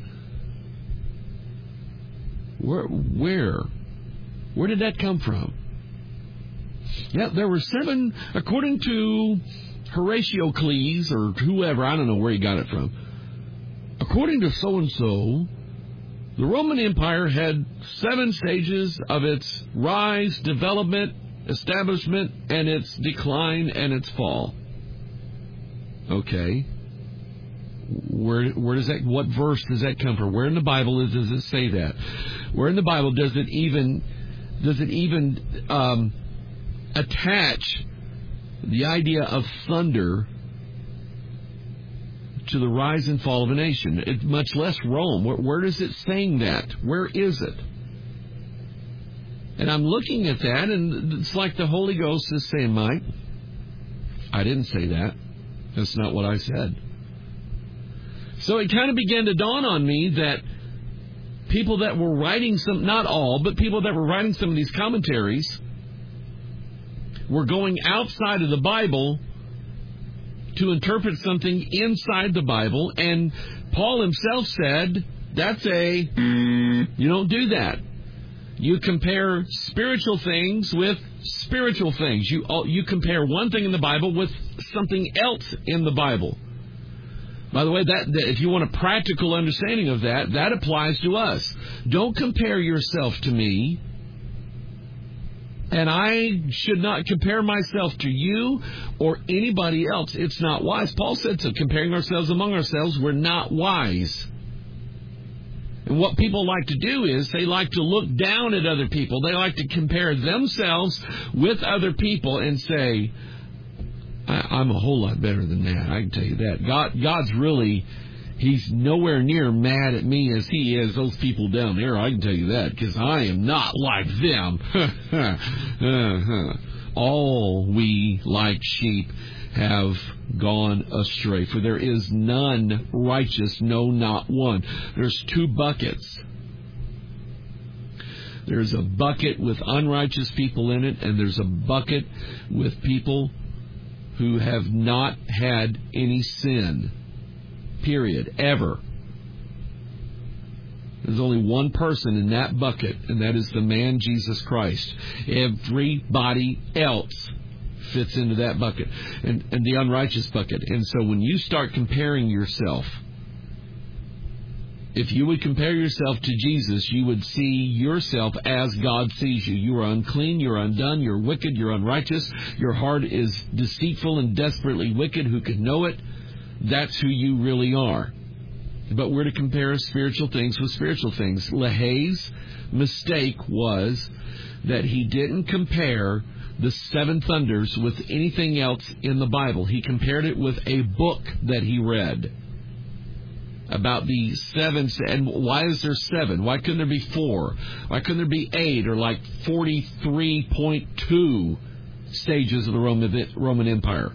where did that come from? Yeah, there were 7, according to Horatio Cleese or whoever, I don't know where he got it from. According to so-and-so, the Roman Empire had 7 stages of its rise, development, establishment, and its decline and its fall. Okay. Where does that, what verse does that come from? Where in the Bible does it say that? Where in the Bible does it even attach the idea of thunder to the rise and fall of a nation, much less Rome? Where does it saying that? Where is it? And I'm looking at that, and it's like the Holy Ghost is saying, Mike, I didn't say that. That's not what I said. So it kind of began to dawn on me that people that were writing some, not all, but people that were writing some of these commentaries were going outside of the Bible to interpret something inside the Bible. And Paul himself said, you don't do that. You compare spiritual things with spiritual things. You compare one thing in the Bible with something else in the Bible. By the way, that if you want a practical understanding of that, that applies to us. Don't compare yourself to me. And I should not compare myself to you or anybody else. It's not wise. Paul said so. Comparing ourselves among ourselves, we're not wise. And what people like to do is they like to look down at other people. They like to compare themselves with other people and say, I'm a whole lot better than that. I can tell you that. God's really He's nowhere near mad at me as he is those people down there. I can tell you that, because I am not like them. All we like sheep have gone astray, for there is none righteous, no, not one. There's two buckets. There's a bucket with unrighteous people in it, and there's a bucket with people who have not had any sin, period, ever. There's only one person in that bucket, and that is the man Jesus Christ. Everybody else fits into that bucket, and the unrighteous bucket. And so when you start comparing yourself, if you would compare yourself to Jesus, you would see yourself as God sees you. You are unclean, you're undone, you're wicked, you're unrighteous, your heart is deceitful and desperately wicked. Who could know it? That's who you really are. But we're to compare spiritual things with spiritual things. Lehi's mistake was that he didn't compare the seven thunders with anything else in the Bible. He compared it with a book that he read about the seven. And why is there seven? Why couldn't there be four? Why couldn't there be 8 or like 43.2 stages of the Roman Empire?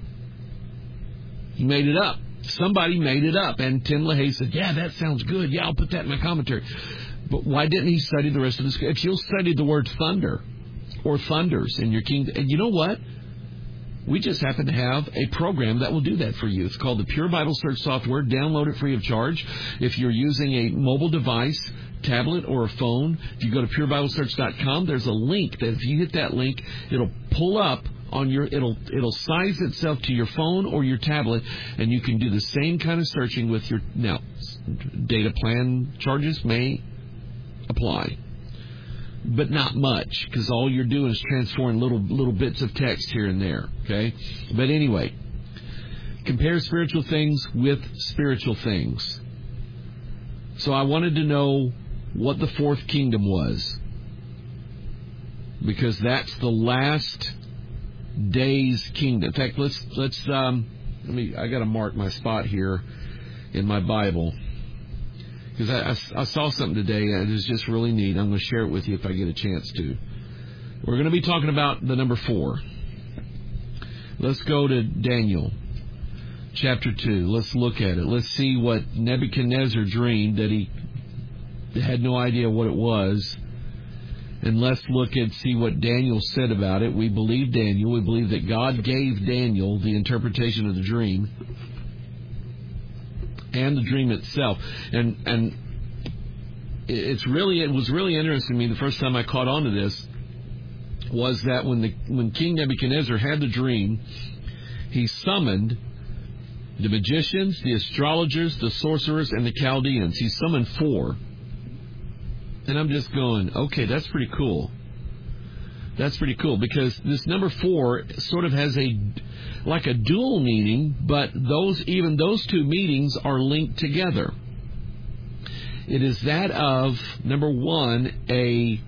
He made it up. Somebody made it up. And Tim LaHaye said, yeah, that sounds good. Yeah, I'll put that in my commentary. But why didn't he study the rest of the scripture? If you'll study the word thunder or thunders in your kingdom, and you know what? We just happen to have a program that will do that for you. It's called the Pure Bible Search Software. Download it free of charge. If you're using a mobile device, tablet, or a phone, if you go to purebiblesearch.com, there's a link that if you hit that link, it'll pull up on your, it'll size itself to your phone or your tablet, and you can do the same kind of searching with your, now, data plan charges may apply, but not much, because all you're doing is transferring little bits of text here and there, okay? But anyway, compare spiritual things with spiritual things. So I wanted to know what the fourth kingdom was, because that's the last day's kingdom. In fact, I got to mark my spot here in my Bible, because I saw something today and it is just really neat. I'm going to share it with you if I get a chance to. We're going to be talking about the number 4. Let's go to Daniel chapter 2. Let's look at it. Let's see what Nebuchadnezzar dreamed that he had no idea what it was. And let's look and see what Daniel said about it. We believe Daniel. We believe that God gave Daniel the interpretation of the dream and the dream itself. And it was really interesting to me the first time I caught on to this was that when King Nebuchadnezzar had the dream, he summoned the magicians, the astrologers, the sorcerers, and the Chaldeans. He summoned 4. And I'm just going, okay, that's pretty cool. That's pretty cool, because this number 4 sort of has a dual meaning, but those 2 meanings are linked together. It is that of, number 1, a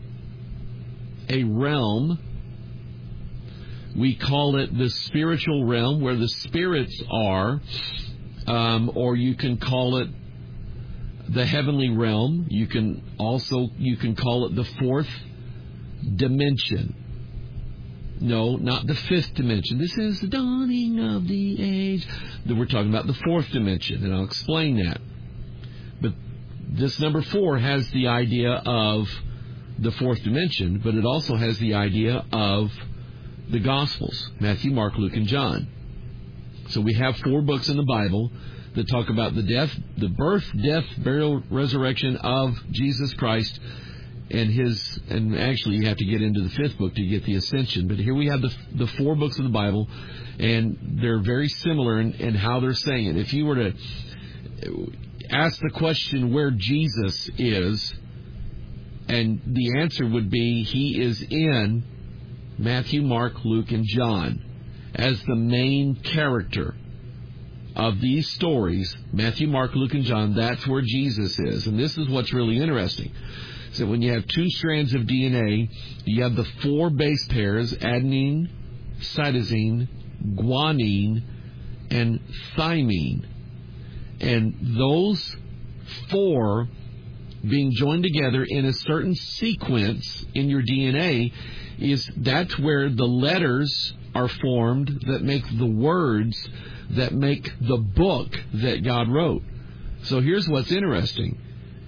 realm. We call it the spiritual realm, where the spirits are, or you can call it the heavenly realm. You can call it the 4th dimension. No, not the 5th dimension. This is the dawning of the age. We're talking about the 4th dimension, and I'll explain that. But this number 4 has the idea of the 4th dimension, but it also has the idea of the Gospels: Matthew, Mark, Luke, and John. So we have 4 books in the Bible that talk about the birth, death, burial, resurrection of Jesus Christ, and actually you have to get into the 5th book to get the ascension. But here we have the 4 books of the Bible, and they're very similar in how they're saying it. If you were to ask the question where Jesus is, and the answer would be he is in Matthew, Mark, Luke, and John as the main character of these stories. Matthew, Mark, Luke, and John, that's where Jesus is. And this is what's really interesting. So when you have 2 strands of DNA, you have the 4 base pairs: adenine, cytosine, guanine, and thymine. And those four being joined together in a certain sequence in your DNA, that's where the letters are formed that make the words that make the book that God wrote. So here's what's interesting.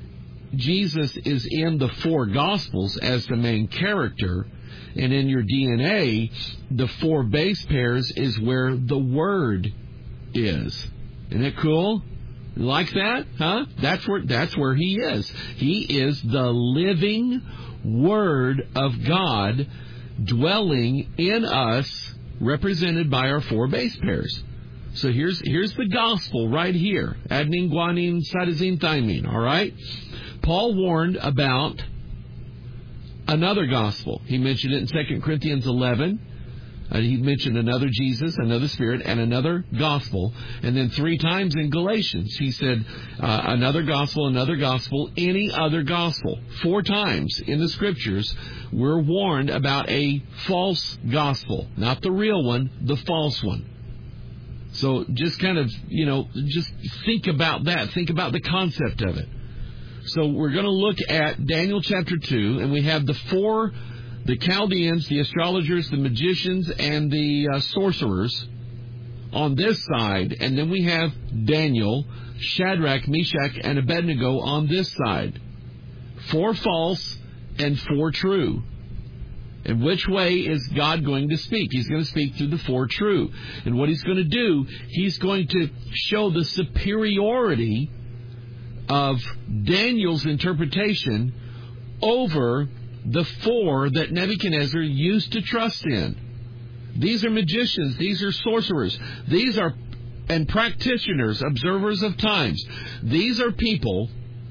Jesus is in the four Gospels as the main character, and in your DNA, the four base pairs is where the Word is. Isn't it cool? Like that? Huh? That's where He is. He is the living Word of God dwelling in us, represented by our four base pairs. So here's the gospel right here. Adenine, guanine, cytosine, thymine. All right? Paul warned about another gospel. He mentioned it in 2 Corinthians 11. He mentioned another Jesus, another Spirit, and another gospel. And then 3 times in Galatians, he said another gospel, any other gospel. 4 times in the Scriptures, we're warned about a false gospel. Not the real one, the false one. So just kind of, just think about that. Think about the concept of it. So we're going to look at Daniel chapter 2, and we have the Chaldeans, the astrologers, the magicians, and the sorcerers on this side. And then we have Daniel, Shadrach, Meshach, and Abednego on this side. 4 false and 4 true. And which way is God going to speak? He's going to speak through the 4 true. And what He's going to do, He's going to show the superiority of Daniel's interpretation over the 4 that Nebuchadnezzar used to trust in. These are magicians. These are sorcerers. These are and practitioners, observers of times. These are people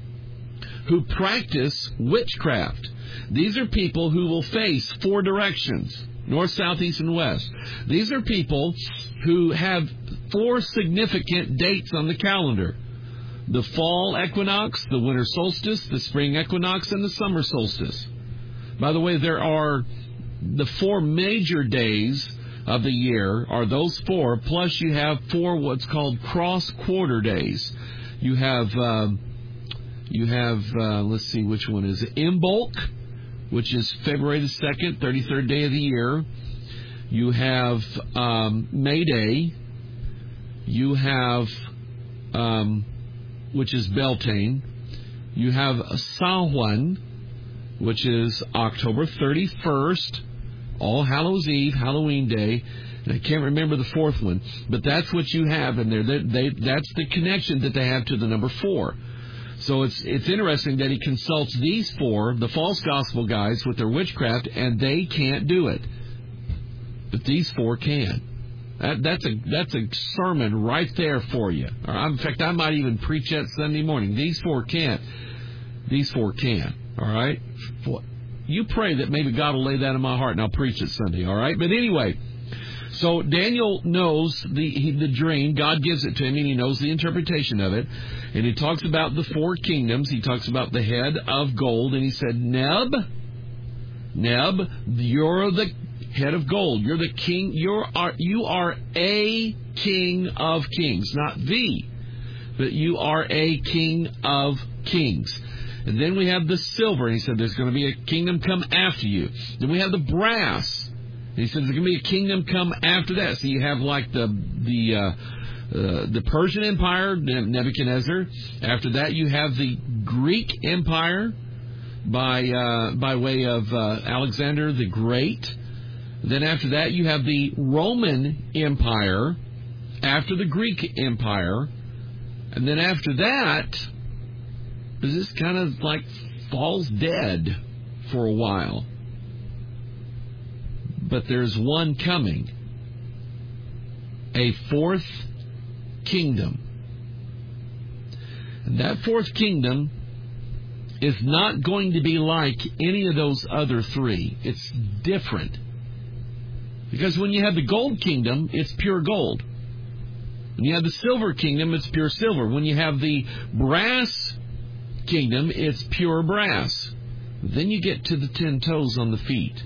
who practice witchcraft. These are people who will face 4 directions, north, south, east, and west. These are people who have 4 significant dates on the calendar. The fall equinox, the winter solstice, the spring equinox, and the summer solstice. By the way, there are the 4 major days of the year are those 4, plus you have 4 what's called cross-quarter days. You have let's see, which one is it? Imbolc, which is February the 2nd, 33rd day of the year. You have May Day. You have, which is Beltane. You have Samhain, which is October 31st, All Hallows Eve, Halloween Day. And I can't remember the 4th one, but that's what you have in there. That's the connection that they have to the number 4. So it's interesting that he consults these 4, the false gospel guys, with their witchcraft, and they can't do it. But these 4 can. That's a sermon right there for you. In fact, I might even preach that Sunday morning. These 4 can't. These 4 can. All right? You pray that maybe God will lay that in my heart, and I'll preach it Sunday. All right? But anyway, so Daniel knows the dream. God gives it to him, and he knows the interpretation of it. And he talks about the 4 kingdoms. He talks about the head of gold. And he said, Neb, you're the head of gold. You're the king. You are a king of kings. Not the, but you are a king of kings. And then we have the silver. And he said, there's going to be a kingdom come after you. Then we have the brass. And he said, there's going to be a kingdom come after that. So you have like the Persian Empire, Nebuchadnezzar. After that, you have the Greek Empire by way of Alexander the Great. Then after that, you have the Roman Empire after the Greek Empire. And then after that, this kind of like falls dead for a while. But there's one coming. A 4th kingdom. And that 4th kingdom is not going to be like any of those other 3. It's different. Because when you have the gold kingdom, it's pure gold. When you have the silver kingdom, it's pure silver. When you have the brass kingdom, it's pure brass. Then you get to the 10 toes on the feet.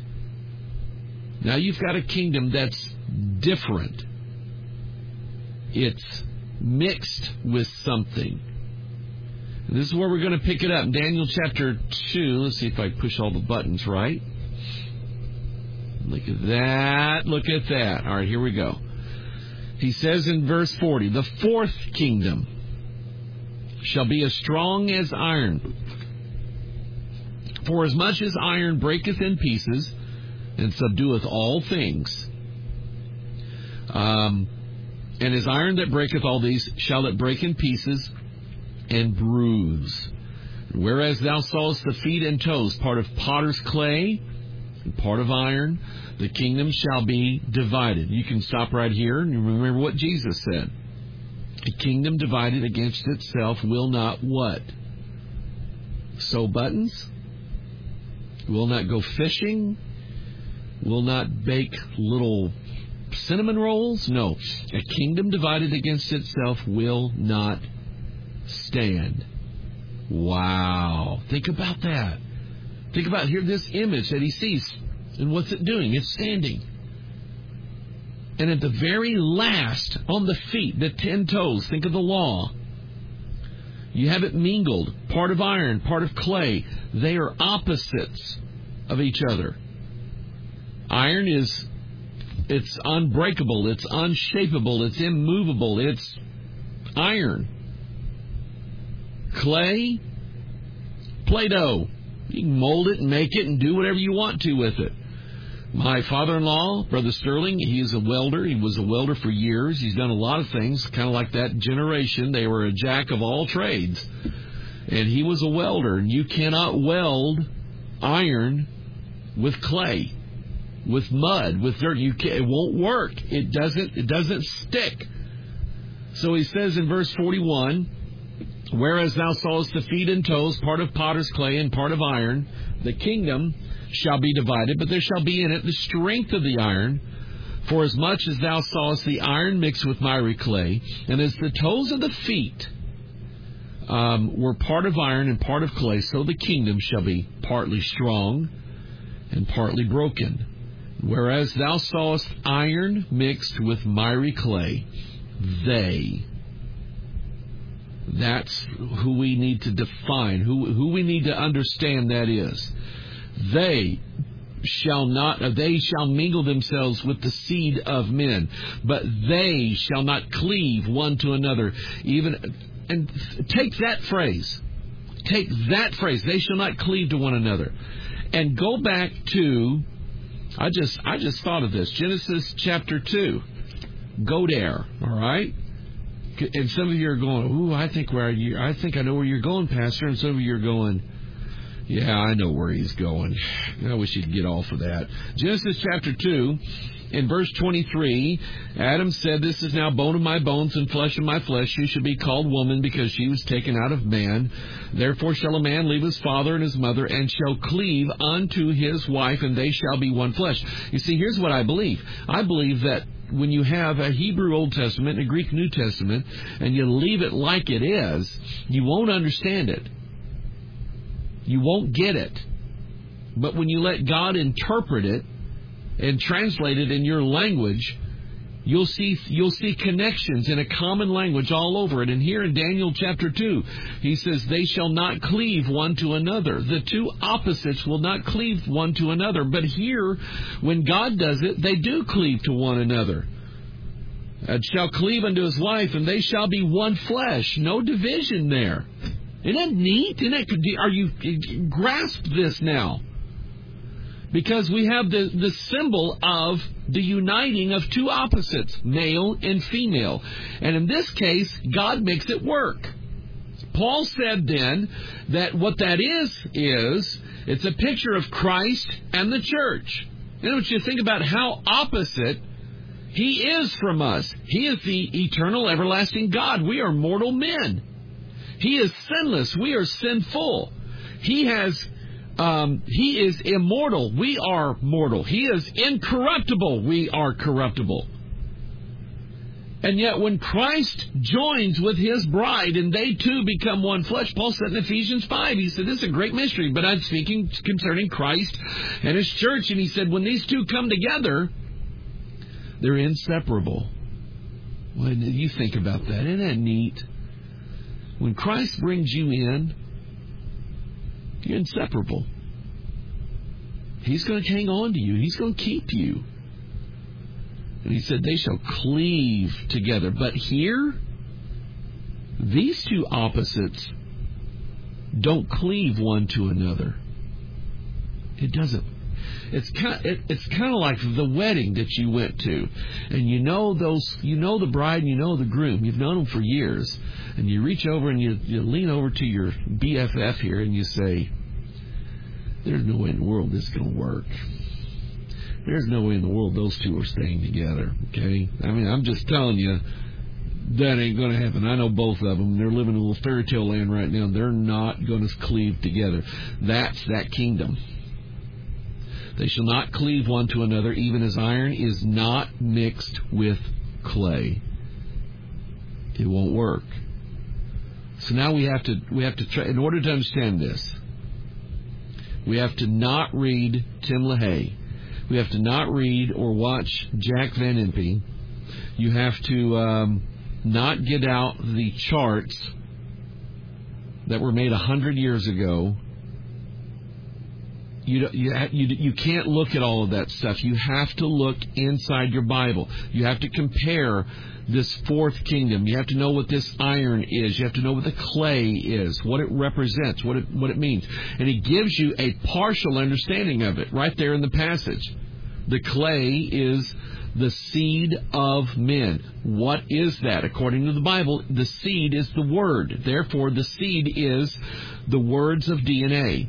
Now you've got a kingdom that's different. It's mixed with something. And this is where we're going to pick it up. Daniel chapter 2. Let's see if I push all the buttons right. Look at that. Look at that. All right, here we go. He says in verse 40, the fourth kingdom shall be as strong as iron. For as much as iron breaketh in pieces, and subdueth all things, and as iron that breaketh all these, shall it break in pieces and bruise. Whereas thou sawest the feet and toes, part of potter's clay and part of iron, the kingdom shall be divided. You can stop right here and remember what Jesus said. A kingdom divided against itself will not what? Sew buttons? Will not go fishing? Will not bake little cinnamon rolls? No. A kingdom divided against itself will not stand. Wow. Think about that. Think about here this image that he sees. And what's it doing? It's standing. And at the very last, on the feet, the 10 toes, think of the law. You have it mingled. Part of iron, part of clay. They are opposites of each other. Iron it's unbreakable, it's unshapeable, it's immovable, it's iron. Clay, Play-Doh. You can mold it and make it and do whatever you want to with it. My father-in-law, Brother Sterling, he is a welder. He was a welder for years. He's done a lot of things, kind of like that generation. They were a jack of all trades. And he was a welder. And you cannot weld iron with clay, with mud, with dirt. It won't work. It doesn't stick. So he says in verse 41, whereas thou sawest the feet and toes, part of potter's clay and part of iron, the kingdom shall be divided, but there shall be in it the strength of the iron. For as much as thou sawest the iron mixed with miry clay, and as the toes of the feet were part of iron and part of clay, so the kingdom shall be partly strong and partly broken. Whereas thou sawest iron mixed with miry clay, that's who we need to define, who we need to understand that is. They shall mingle themselves with the seed of men, but they shall not cleave one to another. And take that phrase. They shall not cleave to one another. And go back to, I just thought of this, Genesis chapter 2. Go there, all right? And some of you are going, ooh, I think I know where you're going, Pastor. And some of you are going, yeah, I know where he's going. I wish he'd get off of that. Genesis chapter 2, in verse 23, Adam said, this is now bone of my bones and flesh of my flesh. She should be called woman because she was taken out of man. Therefore shall a man leave his father and his mother and shall cleave unto his wife, and they shall be one flesh. You see, here's what I believe. I believe that when you have a Hebrew Old Testament and a Greek New Testament, and you leave it like it is, you won't understand it. You won't get it. But when you let God interpret it and translate it in your language, you'll see connections in a common language all over it. And here in Daniel chapter 2, he says, they shall not cleave one to another. The two opposites will not cleave one to another. But here, when God does it, they do cleave to one another. Shall cleave unto his wife, and they shall be one flesh. No division there. Isn't that neat? Are you grasp this now? Because we have the symbol of the uniting of two opposites, male and female. And in this case, God makes it work. Paul said then that what that is it's a picture of Christ and the church. You know, you think about how opposite he is from us. He is the eternal, everlasting God. We are mortal men. He is sinless. We are sinful. He is immortal. We are mortal. He is incorruptible. We are corruptible. And yet when Christ joins with his bride and they too become one flesh, Paul said in Ephesians 5, he said, this is a great mystery, but I'm speaking concerning Christ and his church. And he said, when these two come together, they're inseparable. When you think about that, isn't that neat? When Christ brings you in, you're inseparable. He's going to hang on to you. He's going to keep you. And he said, they shall cleave together. But here, these two opposites don't cleave one to another. It doesn't. It's kind of like the wedding that you went to, and you know the bride and you know the groom. You've known them for years, and you reach over and you lean over to your BFF here and you say, "There's no way in the world this is going to work. There's no way in the world those two are staying together." Okay, I mean, I'm just telling you, that ain't going to happen. I know both of them. They're living in a little fairy tale land right now. They're not going to cleave together. That's that kingdom. They shall not cleave one to another, even as iron is not mixed with clay. It won't work. So now we have to try, in order to understand this, we have to not read Tim LaHaye. We have to not read or watch Jack Van Impe. You have to not get out the charts that were made 100 years ago. You can't look at all of that stuff. You have to look inside your Bible. You have to compare this fourth kingdom. You have to know what this iron is. You have to know what the clay is, what it represents, what it means. And he gives you a partial understanding of it right there in the passage. The clay is the seed of men. What is that? According to the Bible, the seed is the word. Therefore, the seed is the words of DNA.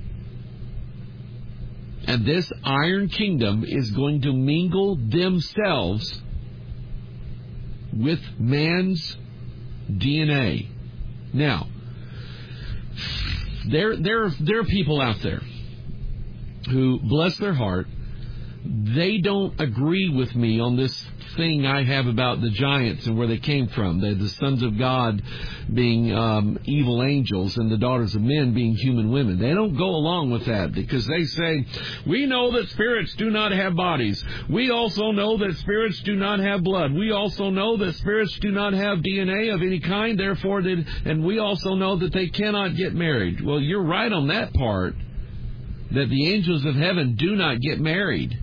And this iron kingdom is going to mingle themselves with man's DNA. Now, there are people out there who, bless their heart, they don't agree with me on this thing I have about the giants and where they came from. The sons of God being evil angels and the daughters of men being human women. They don't go along with that because they say, we know that spirits do not have bodies. We also know that spirits do not have blood. We also know that spirits do not have DNA of any kind. Therefore, and we also know that they cannot get married. Well, you're right on that part, that the angels of heaven do not get married.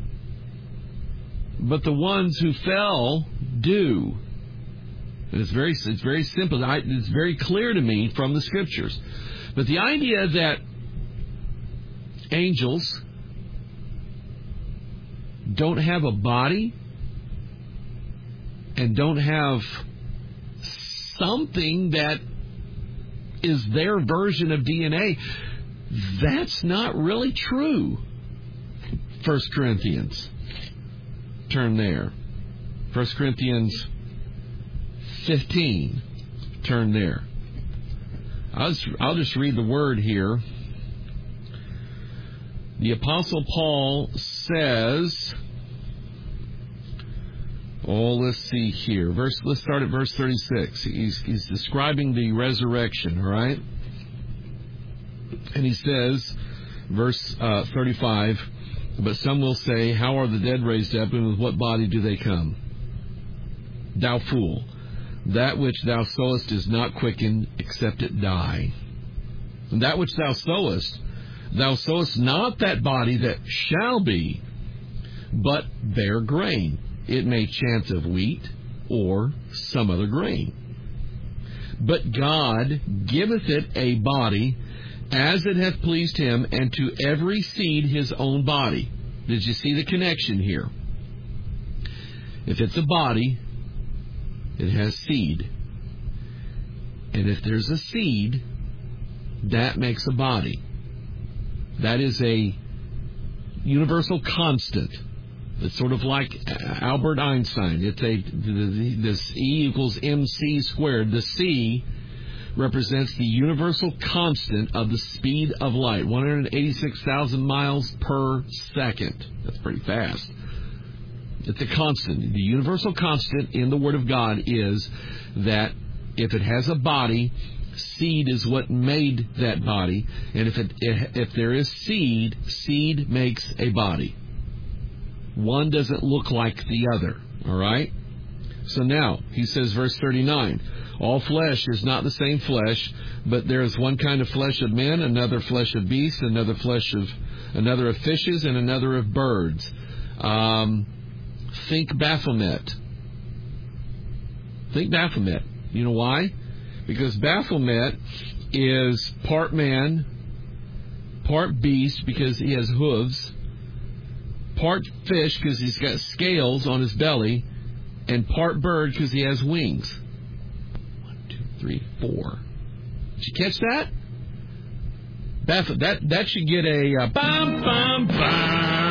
But the ones who fell do. And it's very simple. It's very clear to me from the Scriptures. But the idea that angels don't have a body and don't have something that is their version of DNA, that's not really true. 1 Corinthians. Turn there. 1 Corinthians 15. Turn there. I'll just read the word here. The Apostle Paul says, let's see here. Let's start at verse 36. He's describing the resurrection, all right? And he says, verse 35, but some will say, how are the dead raised up, and with what body do they come? Thou fool, that which thou sowest is not quickened, except it die. And that which thou sowest not that body that shall be, but bare grain. It may chance of wheat, or some other grain. But God giveth it a body, as it hath pleased him, and to every seed his own body. Did you see the connection here? If it's a body, it has seed. And if there's a seed, that makes a body. That is a universal constant. It's sort of like Albert Einstein. It's this E equals mc squared. The C represents the universal constant of the speed of light, 186,000 miles per second. That's pretty fast. It's a constant. The universal constant in the Word of God is that if it has a body, seed is what made that body. And if there is seed, seed makes a body. One doesn't look like the other. All right? So now, he says, verse 39, all flesh is not the same flesh, but there is one kind of flesh of men, another flesh of beasts, another of fishes, and another of birds. Think Baphomet. Think Baphomet. You know why? Because Baphomet is part man, part beast because he has hooves, part fish because he's got scales on his belly, and part bird because he has wings. 1, 2, 3, 4. Did you catch that? That should get a bum, bum, bum.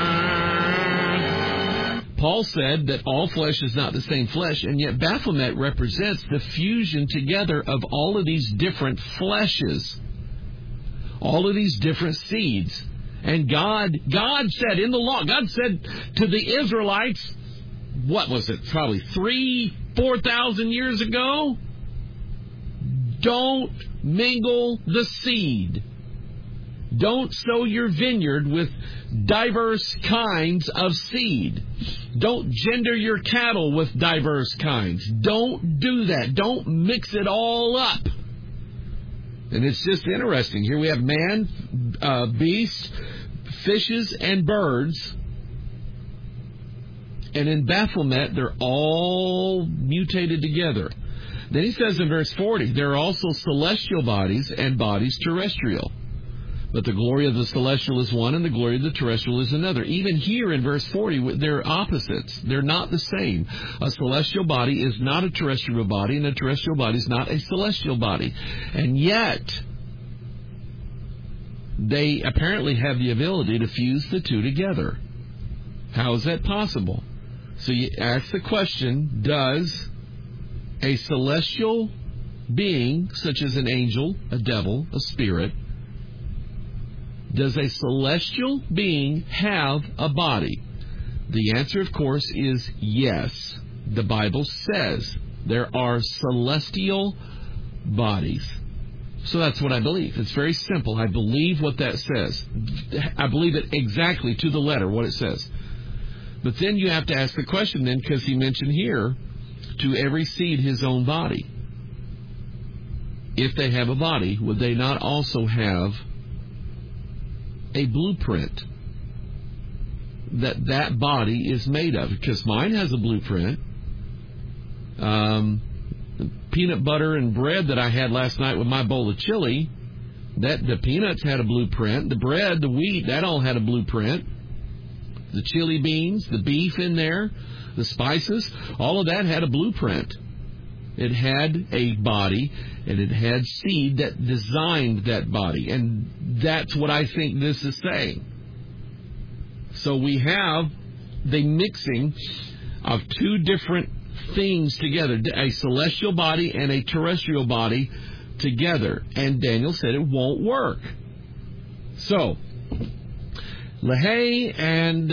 Paul said that all flesh is not the same flesh, and yet Baphomet represents the fusion together of all of these different fleshes, all of these different seeds. And God said in the law, God said to the Israelites, what was it, probably 4,000 years ago? Don't mingle the seed. Don't sow your vineyard with diverse kinds of seed. Don't gender your cattle with diverse kinds. Don't do that. Don't mix it all up. And it's just interesting. Here we have man, beasts, fishes, and birds. And in Baphomet, they're all mutated together. Then he says in verse 40, there are also celestial bodies and bodies terrestrial. But the glory of the celestial is one and the glory of the terrestrial is another. Even here in verse 40, they're opposites. They're not the same. A celestial body is not a terrestrial body, and a terrestrial body is not a celestial body. And yet, they apparently have the ability to fuse the two together. How is that possible? So you ask the question, does a celestial being, such as an angel, a devil, a spirit, does a celestial being have a body? The answer, of course, is yes. The Bible says there are celestial bodies. So that's what I believe. It's very simple. I believe what that says. I believe it exactly to the letter, what it says. But then you have to ask the question then, because he mentioned here, to every seed his own body. If they have a body, would they not also have a blueprint that body is made of? Because mine has a blueprint. The peanut butter and bread that I had last night with my bowl of chili, the peanuts had a blueprint. The bread, the wheat, that all had a blueprint. The chili beans, the beef in there, the spices, all of that had a blueprint. It had a body, and it had seed that designed that body. And that's what I think this is saying. So we have the mixing of two different things together, a celestial body and a terrestrial body together. And Daniel said it won't work. So, LaHaye and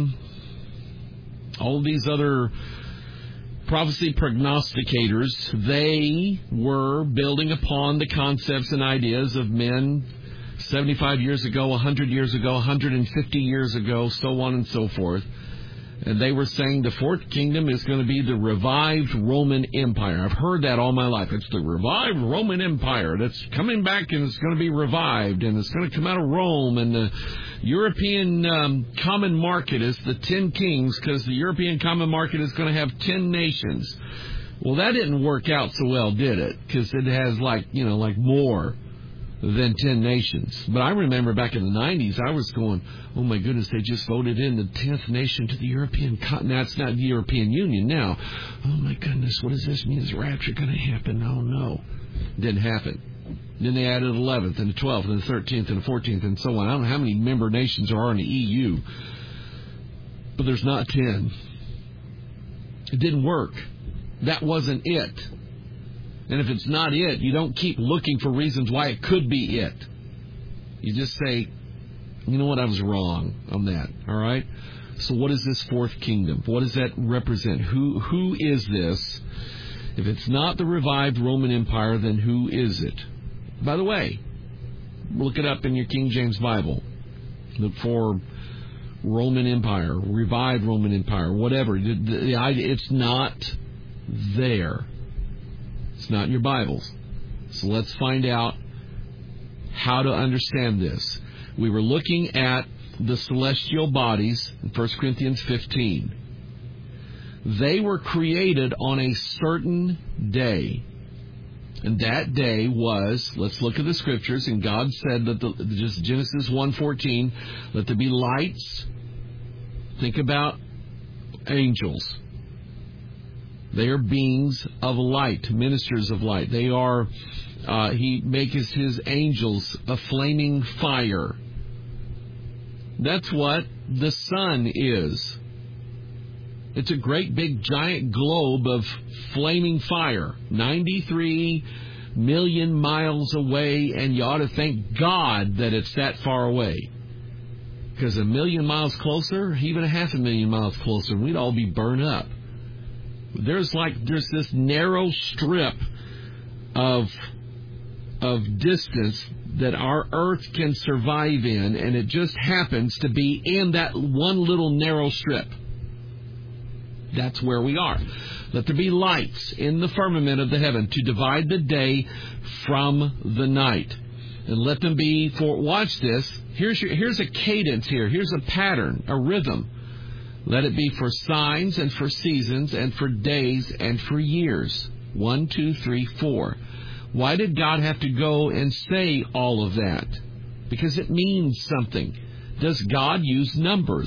all of these other prophecy prognosticators, they were building upon the concepts and ideas of men 75 years ago, 100 years ago, 150 years ago, so on and so forth. And they were saying the fourth kingdom is going to be the revived Roman Empire. I've heard that all my life. It's the revived Roman Empire that's coming back, and it's going to be revived, and it's going to come out of Rome. And the European common market is the 10 kings, because the European common market is going to have 10 nations. Well, that didn't work out so well, did it? Because it has like more than 10 nations. But I remember back in the 90s, I was going, oh my goodness, they just voted in the 10th nation to the European continent. Now, it's not the European Union now. Oh my goodness, what does this mean? Is rapture going to happen? Oh no. Didn't happen. Then they added 11th and the 12th and the 13th and the 14th and so on. I don't know how many member nations there are in the EU. But there's not 10. It didn't work. That wasn't it. And if it's not it, you don't keep looking for reasons why it could be it. You just say, you know what, I was wrong on that. All right? So what is this fourth kingdom? What does that represent? Who is this? If it's not the revived Roman Empire, then who is it? By the way, look it up in your King James Bible. Look for Roman Empire, revived Roman Empire, whatever. The idea, it's not there. It's not in your Bibles. So let's find out how to understand this. We were looking at the celestial bodies in 1 Corinthians 15. They were created on a certain day. And that day was, let's look at the scriptures, and God said that just Genesis 1:14, let there be lights. Think about angels. They are beings of light, ministers of light. They are, he makes his angels a flaming fire. That's what the sun is. It's a great big giant globe of flaming fire, 93 million miles away, and you ought to thank God that it's that far away. Because a million miles closer, even a 500,000 miles closer, we'd all be burned up. There's this narrow strip of distance that our Earth can survive in, and it just happens to be in that one little narrow strip. That's where we are. Let there be lights in the firmament of the heaven to divide the day from the night. And let them be for, watch this, here's a cadence here. Here's a pattern, a rhythm. Let it be for signs and for seasons and for days and for years. 1, 2, 3, 4. Why did God have to go and say all of that? Because it means something. Does God use numbers?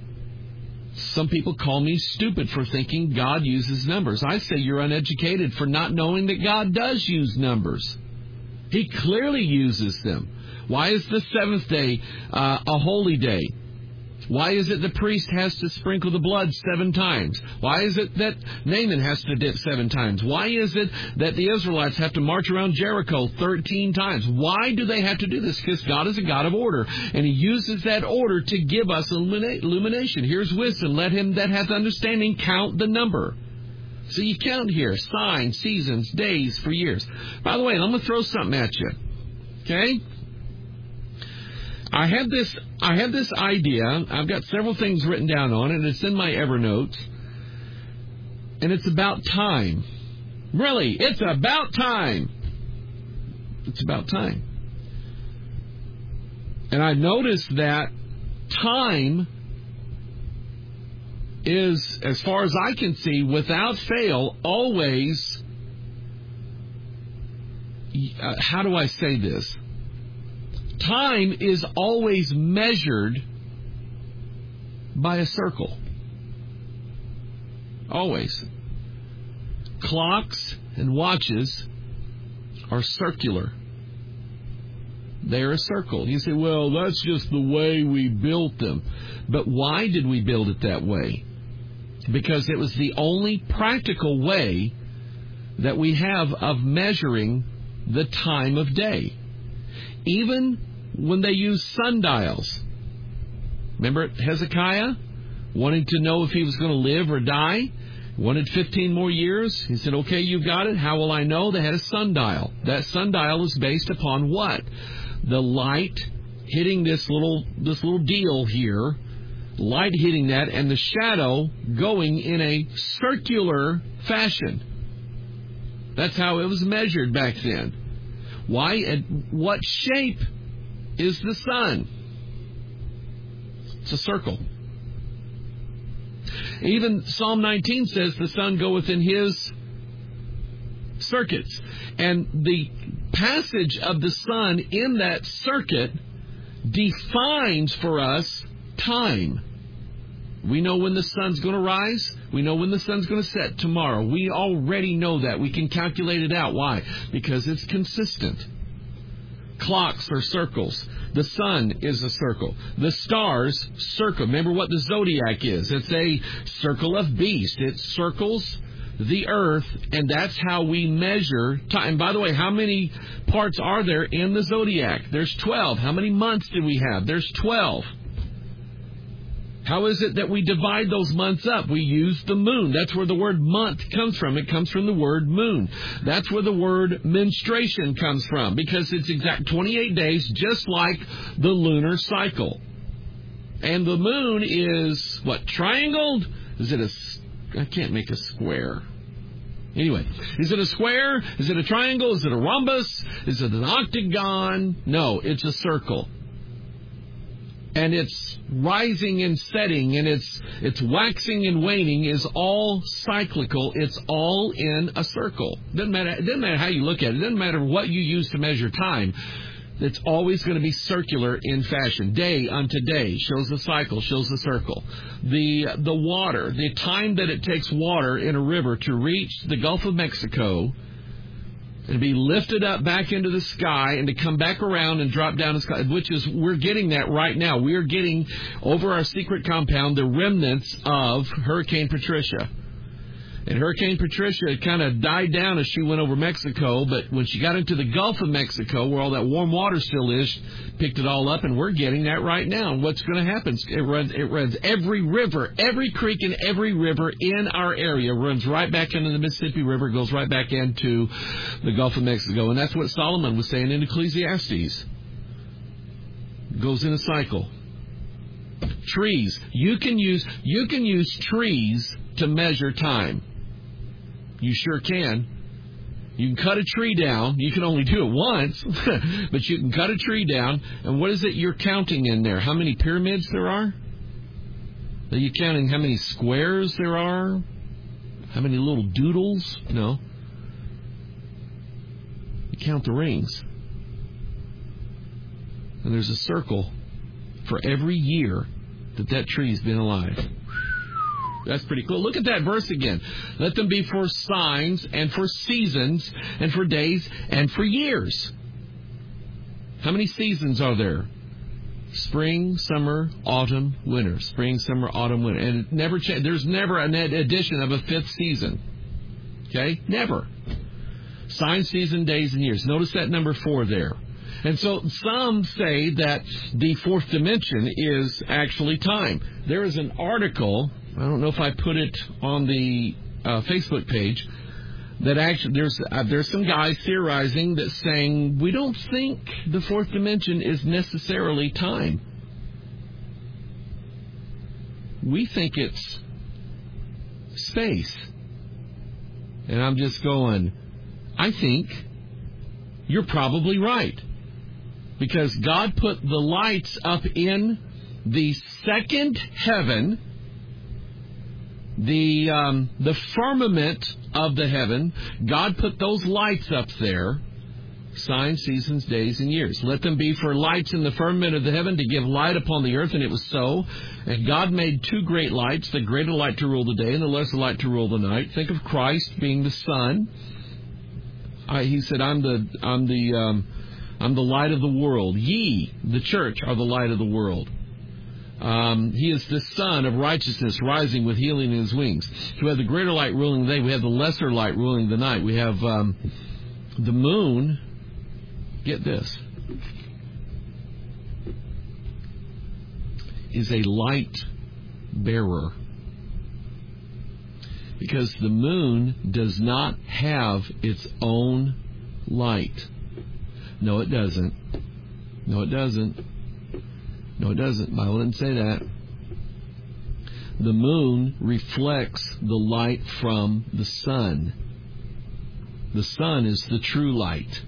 Some people call me stupid for thinking God uses numbers. I say you're uneducated for not knowing that God does use numbers. He clearly uses them. Why is the seventh day a holy day? Why is it the priest has to sprinkle the blood 7 times? Why is it that Naaman has to dip 7 times? Why is it that the Israelites have to march around Jericho 13 times? Why do they have to do this? Because God is a God of order, and He uses that order to give us illumination. Here's wisdom. Let him that hath understanding count the number. So you count here, signs, seasons, days, for years. By the way, I'm going to throw something at you. Okay? I have this idea. I've got several things written down on it, and it's in my Evernote. And it's about time. Really, it's about time. It's about time. And I noticed that time is, as far as I can see, without fail, always, how do I say this? Time is always measured by a circle. Always. Clocks and watches are circular. They're a circle. You say, well, that's just the way we built them. But why did we build it that way? Because it was the only practical way that we have of measuring the time of day. Even when they used sundials. Remember Hezekiah wanting to know if he was going to live or die? Wanted 15 more years. He said, okay, you got it. How will I know? They had a sundial. That sundial is based upon what? The light hitting this little deal here, light hitting that, and the shadow going in a circular fashion. That's how it was measured back then. Why and what shape is the sun? It's a circle. Even Psalm 19 says the sun goeth in his circuits. And the passage of the sun in that circuit defines for us time. We know when the sun's going to rise. We know when the sun's going to set tomorrow. We already know that. We can calculate it out. Why? Because it's consistent. Clocks are circles. The sun is a circle. The stars circle. Remember what the zodiac is. It's a circle of beasts. It circles the earth, and that's how we measure time. By the way, how many parts are there in the zodiac? There's 12. How many months do we have? There's 12. How is it that we divide those months up? We use the moon. That's where the word month comes from. It comes from the word moon. That's where the word menstruation comes from, because it's exact 28 days, just like the lunar cycle. And the moon is, what, triangled? Is it I can't make a square. Anyway, is it a square? Is it a triangle? Is it a rhombus? Is it an octagon? No, it's a circle. And its rising and setting and its waxing and waning is all cyclical. It's all in a circle. It doesn't matter how you look at it. It doesn't matter what you use to measure time. It's always going to be circular in fashion. Day unto day shows the cycle, shows the circle. The water, the time that it takes water in a river to reach the Gulf of Mexico and to be lifted up back into the sky and to come back around and drop down the sky, which is, we're getting that right now. We are getting over our secret compound the remnants of Hurricane Patricia. And Hurricane Patricia kind of died down as she went over Mexico, but when she got into the Gulf of Mexico, where all that warm water still is, picked it all up, and we're getting that right now. And what's going to happen? It runs every river, every creek and every river in our area runs right back into the Mississippi River, goes right back into the Gulf of Mexico. And that's what Solomon was saying in Ecclesiastes. Goes in a cycle. Trees. You can use trees to measure time. You sure can. You can cut a tree down. You can only do it once, but you can cut a tree down. And what is it you're counting in there? How many pyramids there are? Are you counting how many squares there are? How many little doodles? No. You count the rings. And there's a circle for every year that tree's been alive. That's pretty cool. Look at that verse again. Let them be for signs and for seasons and for days and for years. How many seasons are there? Spring, summer, autumn, winter. Spring, summer, autumn, winter. And it never there's never an addition of a fifth season. Okay? Never. Sign, season, days, and years. Notice that number 4 there. And so some say that the fourth dimension is actually time. There is an article, I don't know if I put it on the Facebook page, that actually there's some guys theorizing that saying we don't think the fourth dimension is necessarily time. We think it's space. And I'm just going, I think you're probably right. Because God put the lights up in the second heaven, the firmament of the heaven. God put those lights up there, signs, seasons, days, and years. Let them be for lights in the firmament of the heaven to give light upon the earth, and it was so. And God made 2 great lights, the greater light to rule the day and the lesser light to rule the night. Think of Christ being the sun. He said, I'm the light of the world. Ye, the church, are the light of the world. He is the sun of righteousness rising with healing in his wings. So we have the greater light ruling the day. We have the lesser light ruling the night. We have the moon. Get this. Is a light bearer. Because the moon does not have its own light. No, it doesn't. No, it doesn't. No, it doesn't. The Bible didn't say that. The moon reflects the light from the sun. The sun is the true light.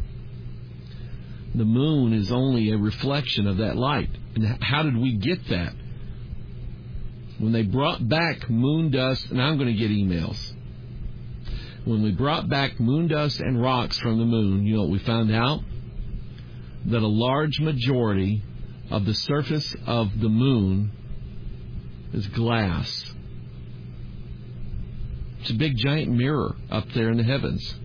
The moon is only a reflection of that light. And how did we get that? When they brought back moon dust, and I'm going to get emails. When we brought back moon dust and rocks from the moon, you know what we found out? That a large majority of the surface of the moon is glass. It's a big giant mirror up there in the heavens.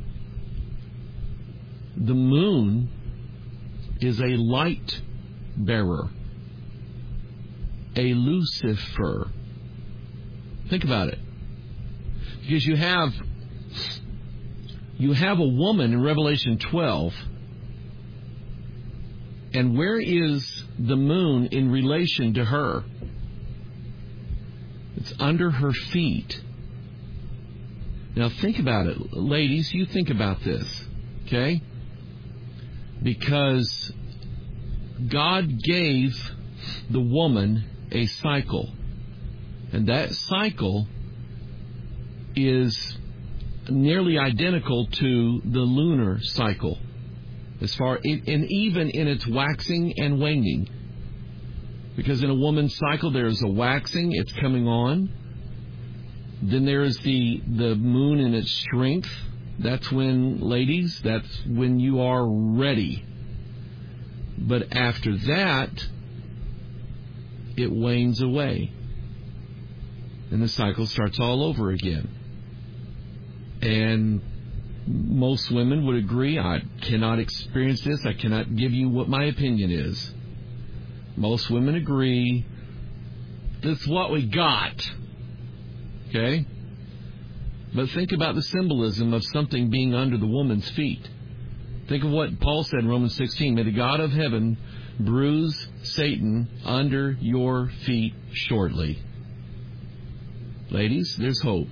The moon is a light bearer. A Lucifer. Think about it. Because you have a woman in Revelation 12. And where is the moon in relation to her? It's under her feet. Now think about it. Ladies, you think about this. Okay? Because God gave the woman a cycle. And that cycle is nearly identical to the lunar cycle, and even in its waxing and waning. Because in a woman's cycle, there is a waxing, it's coming on. Then there is the moon in its strength. That's when, ladies, that's when you are ready. But after that, it wanes away. And the cycle starts all over again. And most women would agree. I cannot experience this. I cannot give you what my opinion is. Most women agree that's what we got. Okay? But think about the symbolism of something being under the woman's feet. Think of what Paul said in Romans 16. May the God of heaven bruise Satan under your feet shortly. Ladies, there's hope.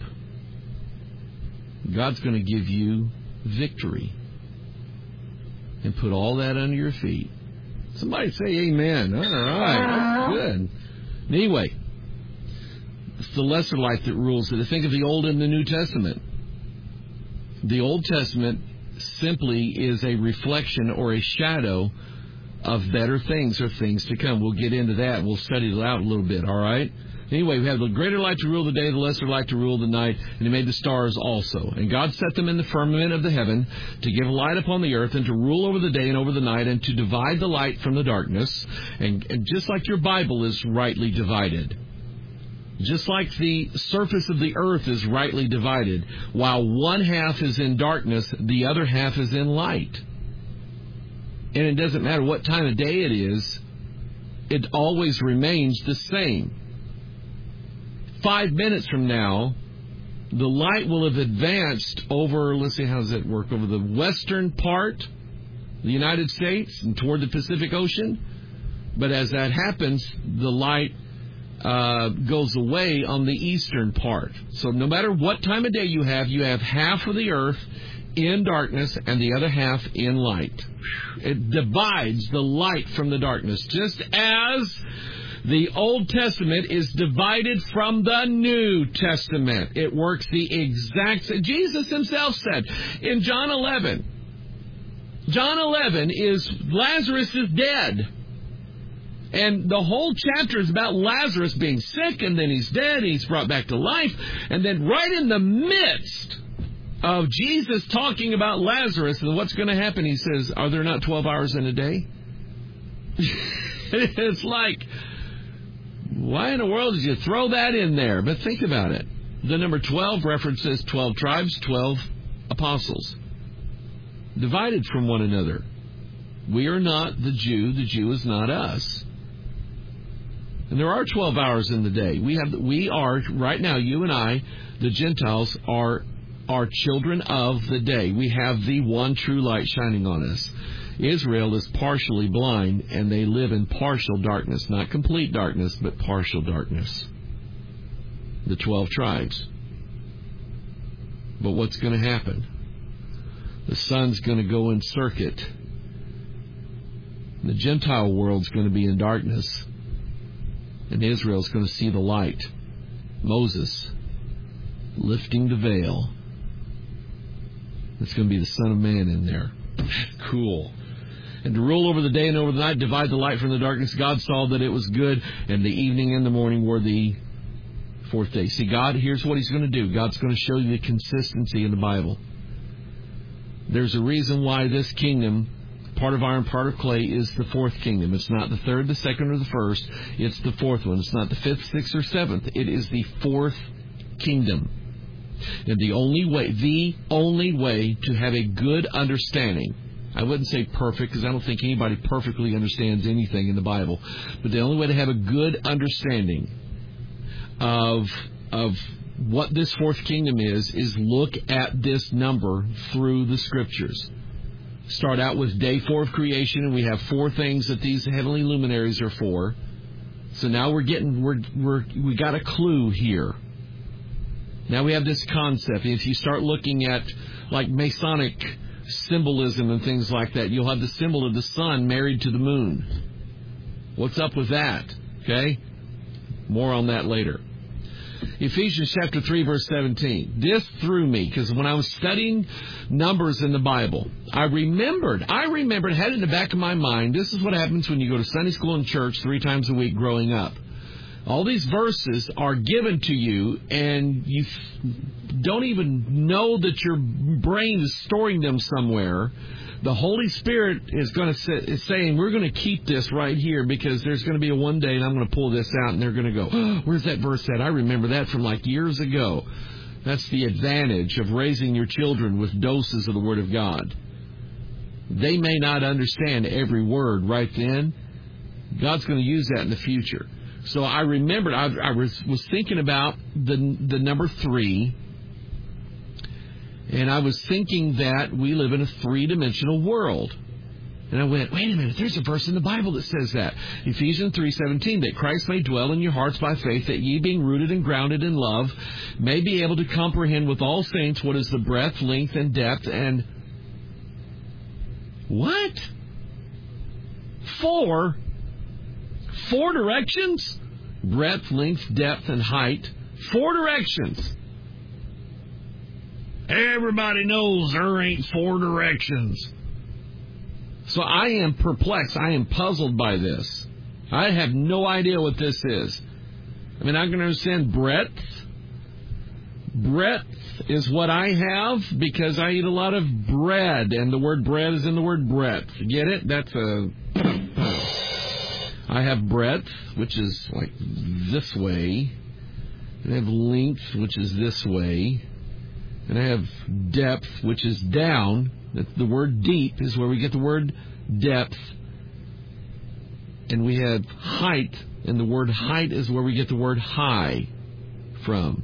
God's going to give you victory. And put all that under your feet. Somebody say amen. All right. That's good. Anyway, it's the lesser light that rules it. Think of the Old and the New Testament. The Old Testament simply is a reflection or a shadow of better things or things to come. We'll get into that. We'll study it out a little bit, all right? Anyway, we have the greater light to rule the day, the lesser light to rule the night, and He made the stars also. And God set them in the firmament of the heaven to give light upon the earth and to rule over the day and over the night and to divide the light from the darkness. And just like your Bible is rightly divided, just like the surface of the earth is rightly divided, while one half is in darkness, the other half is in light. And it doesn't matter what time of day it is, it always remains the same. 5 minutes from now, the light will have advanced over, let's see, how does that work, over the western part of the United States and toward the Pacific Ocean. But as that happens, the light goes away on the eastern part. So no matter what time of day you have half of the earth in darkness and the other half in light. It divides the light from the darkness, just as the Old Testament is divided from the New Testament. It works the exact same. Jesus Himself said in John 11, is Lazarus is dead. And the whole chapter is about Lazarus being sick, and then he's dead, and he's brought back to life. And then right in the midst of Jesus talking about Lazarus and what's going to happen, He says, are there not 12 hours in a day? It's like, why in the world did you throw that in there? But think about it. The number 12 references 12 tribes, 12 apostles, divided from one another. We are not the Jew is not us. And there are 12 hours in the day. We are, right now, you and I, the Gentiles, are children of the day. We have the one true light shining on us. Israel is partially blind, and they live in partial darkness. Not complete darkness, but partial darkness. The 12 tribes. But what's going to happen? The sun's going to go in circuit. The Gentile world's going to be in darkness. And Israel's going to see the light. Moses lifting the veil. It's going to be the Son of Man in there. Cool. And to rule over the day and over the night, divide the light from the darkness. God saw that it was good, and the evening and the morning were the fourth day. See, God, here's what He's going to do. God's going to show you the consistency in the Bible. There's a reason why this kingdom, part of iron, part of clay, is the fourth kingdom. It's not the third, the second, or the first. It's the fourth one. It's not the fifth, sixth, or seventh. It is the fourth kingdom. And the only way to have a good understanding, I wouldn't say perfect, because I don't think anybody perfectly understands anything in the Bible, but the only way to have a good understanding of what this fourth kingdom is look at this number through the Scriptures. Start out with day 4 of creation, and we have 4 things that these heavenly luminaries are for. So now we got a clue here. Now we have this concept. If you start looking at like Masonic symbolism and things like that, you'll have the symbol of the sun married to the moon. What's up with that? Okay? More on that later. Ephesians chapter 3, verse 17. This threw me, because when I was studying numbers in the Bible, I remembered, had it in the back of my mind, this is what happens when you go to Sunday school and church 3 times a week growing up. All these verses are given to you, and you don't even know that your brain is storing them somewhere. The Holy Spirit is saying, we're going to keep this right here, because there's going to be a one day, and I'm going to pull this out, and they're going to go, oh, where's that verse at? I remember that from like years ago. That's the advantage of raising your children with doses of the Word of God. They may not understand every word right then. God's going to use that in the future. So I remembered, I was thinking about the number 3, and I was thinking that we live in a 3-dimensional world. And I went, wait a minute, there's a verse in the Bible that says that. Ephesians 3:17, that Christ may dwell in your hearts by faith, that ye being rooted and grounded in love, may be able to comprehend with all saints what is the breadth, length, and depth, and... What? 4 directions? Breadth, length, depth, and height. 4 directions. Everybody knows there ain't 4 directions. So I am perplexed. I am puzzled by this. I have no idea what this is. I mean, I can understand breadth. Breadth is what I have because I eat a lot of bread, and the word bread is in the word breadth. Get it? That's a... I have breadth, which is like this way. And I have length, which is this way. And I have depth, which is down. The word deep is where we get the word depth. And we have height, and the word height is where we get the word high from.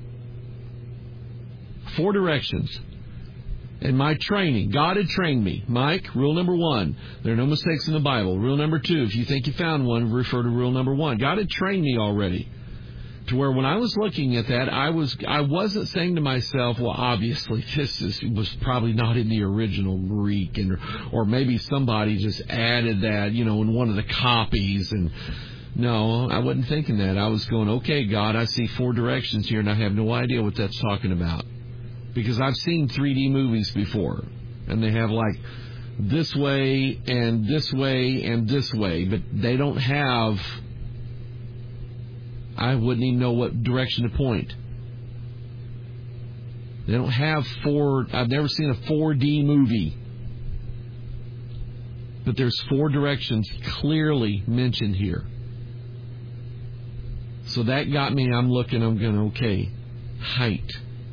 4 directions. In my training, God had trained me. Mike, rule number 1, there are no mistakes in the Bible. Rule number 2, if you think you found one, refer to rule number 1. God had trained me already to where when I was looking at that, I wasn't saying to myself, well, obviously this was probably not in the original Greek, or maybe somebody just added that, in one of the copies. And no, I wasn't thinking that. I was going, okay, God, I see 4 directions here, and I have no idea what that's talking about. Because I've seen 3D movies before, and they have like this way and this way and this way, but they don't have, I wouldn't even know what direction to point. They don't have I've never seen a 4D movie. But there's 4 directions clearly mentioned here. So that got me, I'm going, okay, height.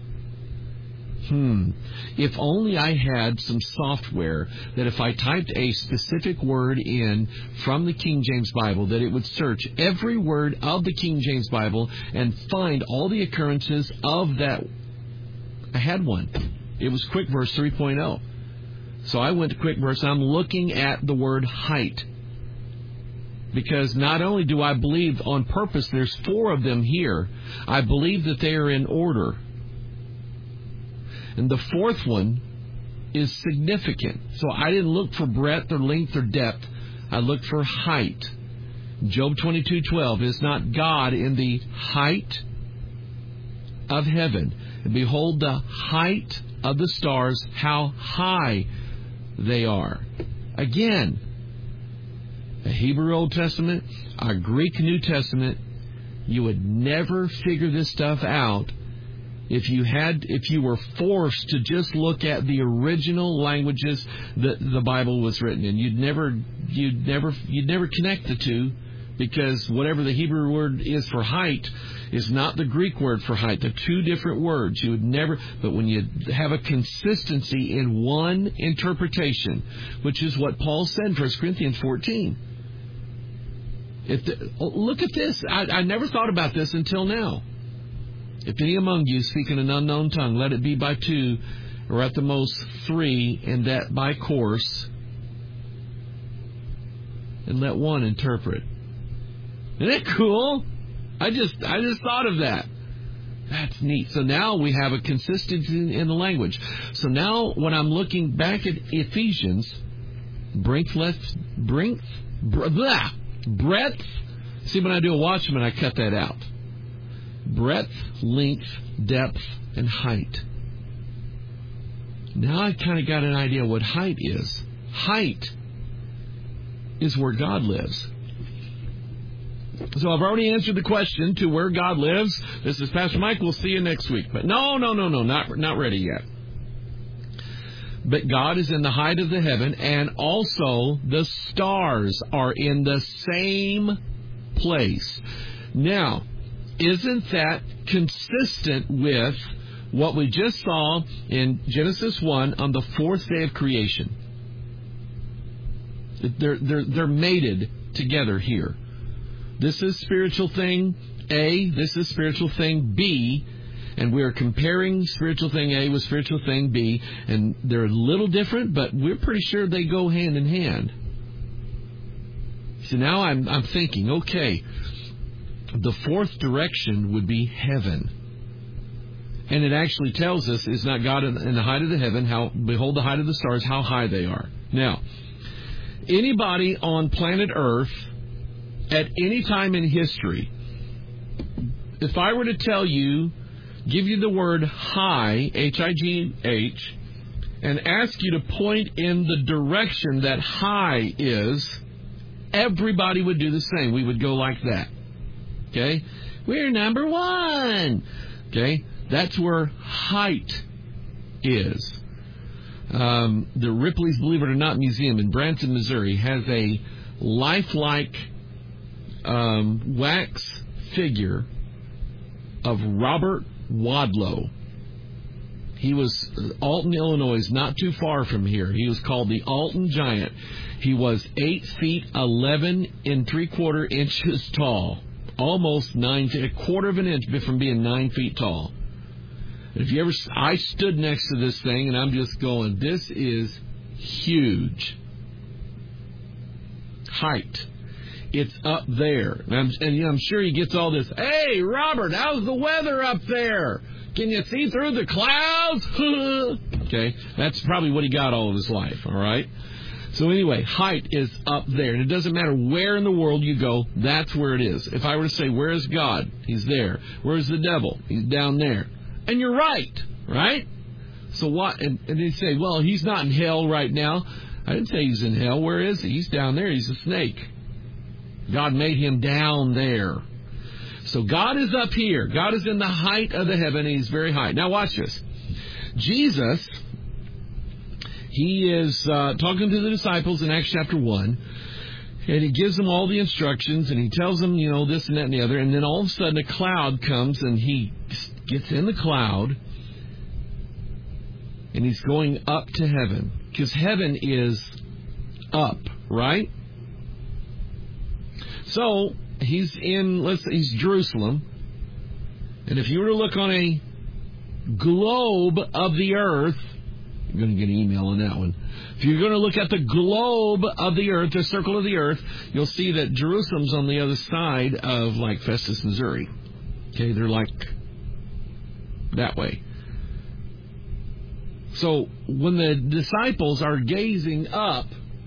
If only I had some software that if I typed a specific word in from the King James Bible, that it would search every word of the King James Bible and find all the occurrences of that. I had one. It was Quick Verse 3.0. So I went to Quick Verse. I'm looking at the word height. Because not only do I believe on purpose there's 4 of them here, I believe that they are in order. And the 4th one is significant. So I didn't look for breadth or length or depth. I looked for height. Job 22:12, is not God in the height of heaven? And behold the height of the stars, how high they are. Again, a Hebrew Old Testament, a Greek New Testament, you would never figure this stuff out if you were forced to just look at the original languages that the Bible was written in. You'd never connect the two, because whatever the Hebrew word is for height is not the Greek word for height. They're 2 different words. You would never, but when you have a consistency in one interpretation, which is what Paul said in 1 Corinthians 14. Look at this. I never thought about this until now. If any among you speak in an unknown tongue, let it be by 2, or at the most 3, and that by course, and let one interpret. Isn't that cool? I just thought of that. That's neat. So now we have a consistency in the language. So now when I'm looking back at Ephesians, breadth. See, when I do a Watchman, I cut that out. breadth, length, depth, and height. Now I kind of got an idea what height is. Height is where God lives. So I've already answered the question to where God lives. This is Pastor Mike. We'll see you next week. But no, not ready yet. But God is in the height of the heaven, and also the stars are in the same place. Now, isn't that consistent with what we just saw in Genesis 1 on the fourth day of creation? They're mated together here. This is spiritual thing A, this is spiritual thing B, and we're comparing spiritual thing A with spiritual thing B, and they're a little different, but we're pretty sure they go hand in hand. So now I'm thinking, okay, the fourth direction would be heaven. And it actually tells us, is not God in the height of the heaven, how behold the height of the stars, how high they are. Now, anybody on planet Earth at any time in history, if I were to tell you, give you the word high, H-I-G-H, and ask you to point in the direction that high is, everybody would do the same. We would go like that. Okay? We're number one. Okay? That's where height is. The Ripley's Believe It or Not Museum in Branson, Missouri has a lifelike wax figure of Robert Wadlow. He was Alton, Illinois, not too far from here. He was called the Alton Giant. He was 8 feet 11 and 3/4 inches tall, almost 9 feet, a quarter of an inch from being 9 feet tall. If you ever, I stood next to this thing and I'm just going, this is huge. Height. It's up there. And I'm sure he gets all this, hey, Robert, how's the weather up there? Can you see through the clouds? Okay, that's probably what he got all of his life, all right? So anyway, height is up there. And it doesn't matter where in the world you go, that's where it is. If I were to say, where is God? He's there. Where is the devil? He's down there. And you're right, right? So what? And they say, well, he's not in hell right now. I didn't say he's in hell. Where is he? He's down there. He's a snake. God made him down there. So God is up here. God is in the height of the heaven, and he's very high. Now watch this. Jesus, he is talking to the disciples in Acts chapter 1, and he gives them all the instructions, and he tells them, you know, this and that and the other, and then all of a sudden a cloud comes, and he gets in the cloud, and he's going up to heaven, because heaven is up, right? So he's in, he's Jerusalem, and if you were to look on a globe of the earth, you're going to get an email on that one. If you're going to look at the globe of the earth, the circle of the earth, you'll see that Jerusalem's on the other side of, like, Festus, Missouri. Okay, they're like that way. So when the disciples are gazing up,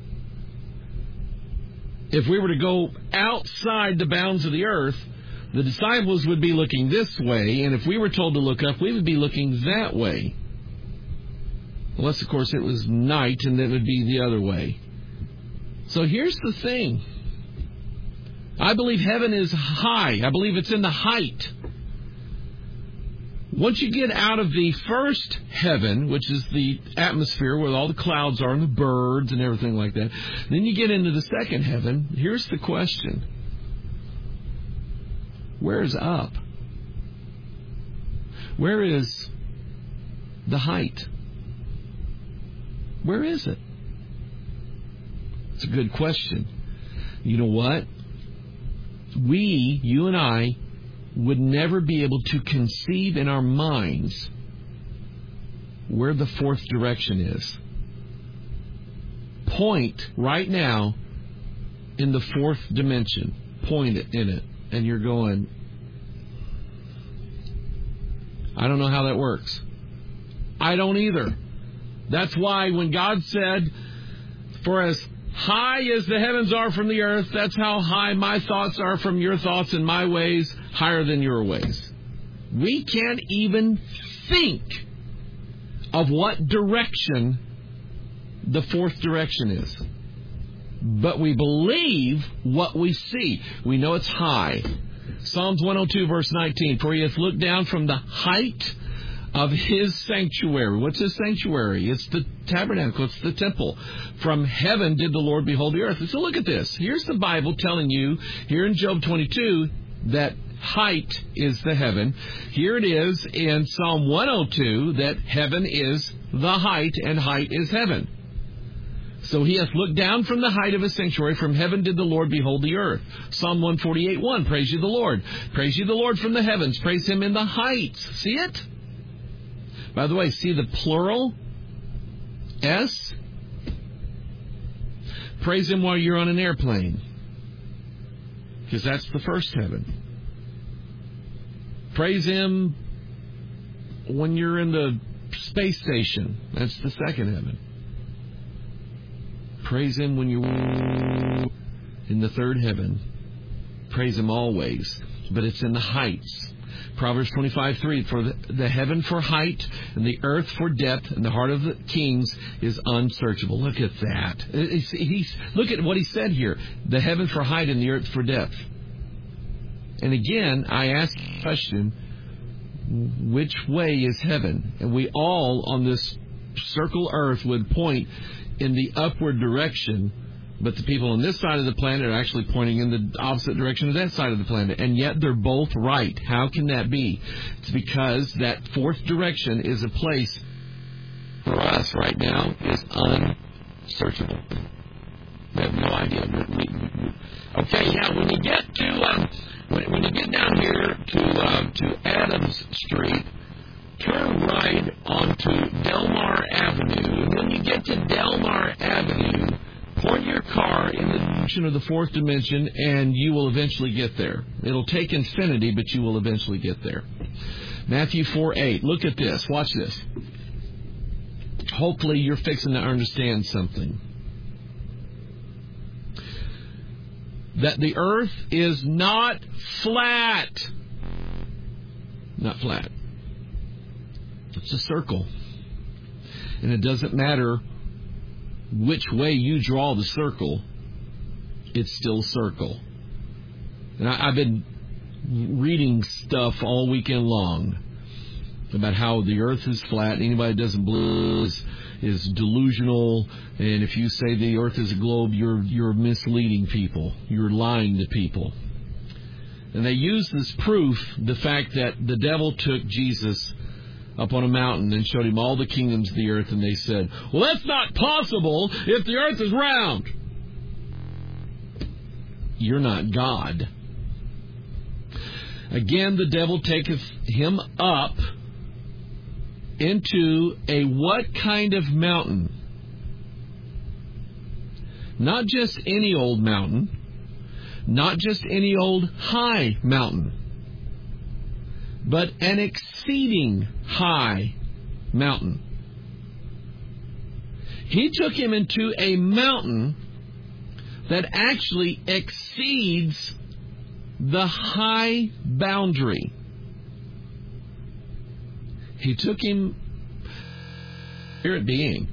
if we were to go outside the bounds of the earth, the disciples would be looking this way, and if we were told to look up, we would be looking that way. Unless, of course, it was night, and it would be the other way. So here's the thing. I believe heaven is high. I believe it's in the height. Once you get out of the first heaven, which is the atmosphere where all the clouds are and the birds and everything like that, then you get into the second heaven. Here's the question. Where is up? Where is the height? Where is it? It's a good question. You know what? You and I, would never be able to conceive in our minds where the fourth direction is. Point right now in the fourth dimension. Point it in it. And you're going, I don't know how that works. I don't either. That's why when God said, for as high as the heavens are from the earth, that's how high my thoughts are from your thoughts, and my ways higher than your ways. We can't even think of what direction the fourth direction is. But we believe what we see. We know it's high. Psalms 102, verse 19. For he hath looked down from the height of his sanctuary. What's his sanctuary? It's the tabernacle. It's the temple. From heaven did the Lord behold the earth. So look at this. Here's the Bible telling you, here in Job 22, that height is the heaven. Here it is in Psalm 102 that heaven is the height and height is heaven. So he hath looked down from the height of his sanctuary. From heaven did the Lord behold the earth. Psalm 148:1. Praise ye the Lord. Praise ye the Lord from the heavens. Praise him in the heights. See it? By the way, see the plural? S? Praise him while you're on an airplane. Because that's the first heaven. Praise him when you're in the space station. That's the second heaven. Praise him when you're in the third heaven. Praise him always. But it's in the heights. Proverbs 25:3. For the heaven for height and the earth for depth and the heart of the kings is unsearchable. Look at that. Look at what he said here. The heaven for height and the earth for depth. And again, I ask the question, which way is heaven? And we all on this circle earth would point in the upward direction, but the people on this side of the planet are actually pointing in the opposite direction of that side of the planet. And yet they're both right. How can that be? It's because that fourth direction is a place for us right now is unsearchable. We have no idea. Okay, yeah, when you get to when you get down here to Adams Street, turn right onto Delmar Avenue. And when you get to Delmar Avenue, point your car in the direction of the fourth dimension, and you will eventually get there. It'll take infinity, but you will eventually get there. Matthew 4:8. Look at this. Watch this. Hopefully you're fixing to understand something. That the earth is not flat. Not flat. It's a circle. And it doesn't matter which way you draw the circle, it's still a circle. And I've been reading stuff all weekend long about how the earth is flat. Anybody that doesn't believe is delusional. And if you say the earth is a globe, you're misleading people. You're lying to people. And they use this proof, the fact that the devil took Jesus up on a mountain and showed him all the kingdoms of the earth, and they said, well, that's not possible if the earth is round. You're not God. Again, the devil taketh him up into a what kind of mountain? Not just any old mountain, not just any old high mountain, but an exceeding high mountain. He took him into a mountain that actually exceeds the high boundary. He took him, spirit being,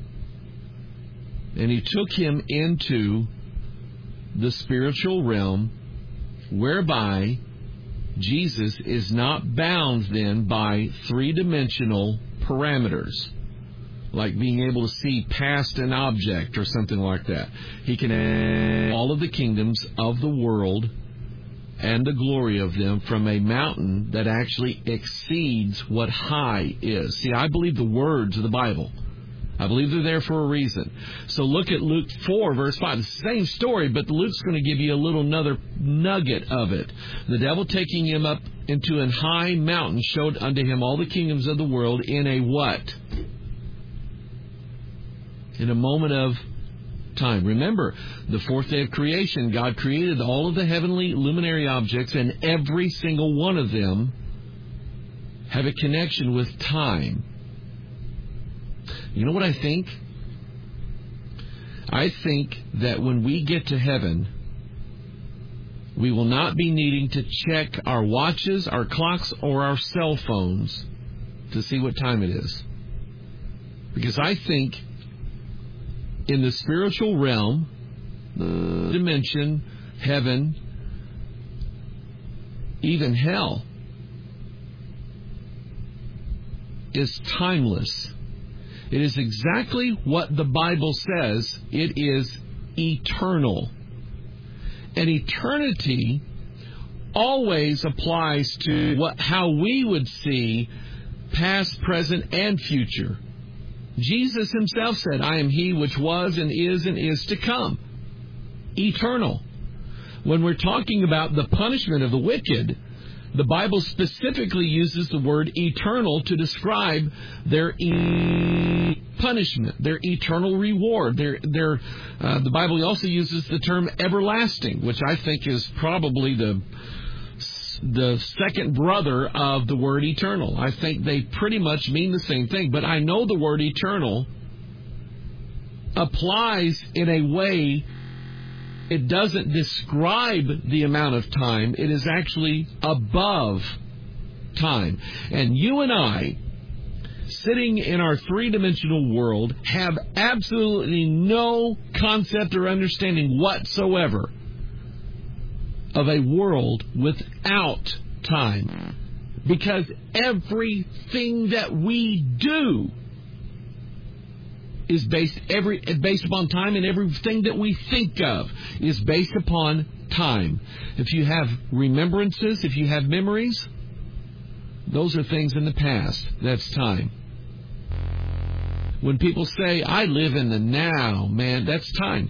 and he took him into the spiritual realm, whereby Jesus is not bound then by three-dimensional parameters, like being able to see past an object or something like that. He can have all of the kingdoms of the world and the glory of them from a mountain that actually exceeds what high is. See, I believe the words of the Bible. I believe they're there for a reason. So look at Luke 4, verse 5. It's the same story, but Luke's going to give you another nugget of it. The devil taking him up into an high mountain showed unto him all the kingdoms of the world in a what? In a moment of time. Remember, the fourth day of creation, God created all of the heavenly luminary objects, and every single one of them have a connection with time. You know what I think? I think that when we get to heaven, We will not be needing to check our watches, our clocks, or our cell phones to see what time it is. Because I think in the spiritual realm, the dimension, heaven, even hell, is timeless. It is exactly what the Bible says. It is eternal. And eternity always applies to how we would see past, present, and future. Jesus himself said, I am he which was and is to come. Eternal. When we're talking about the punishment of the wicked, the Bible specifically uses the word eternal to describe their punishment, their eternal reward. The Bible also uses the term everlasting, which I think is probably the second brother of the word eternal. I think they pretty much mean the same thing, but I know the word eternal applies in a way. It doesn't describe the amount of time. It is actually above time. And you and I, sitting in our three-dimensional world, have absolutely no concept or understanding whatsoever of a world without time. Because everything that we do is based upon time, and everything that we think of is based upon time. If you have remembrances, if you have memories, those are things in the past. That's time. When people say, I live in the now, man, that's time.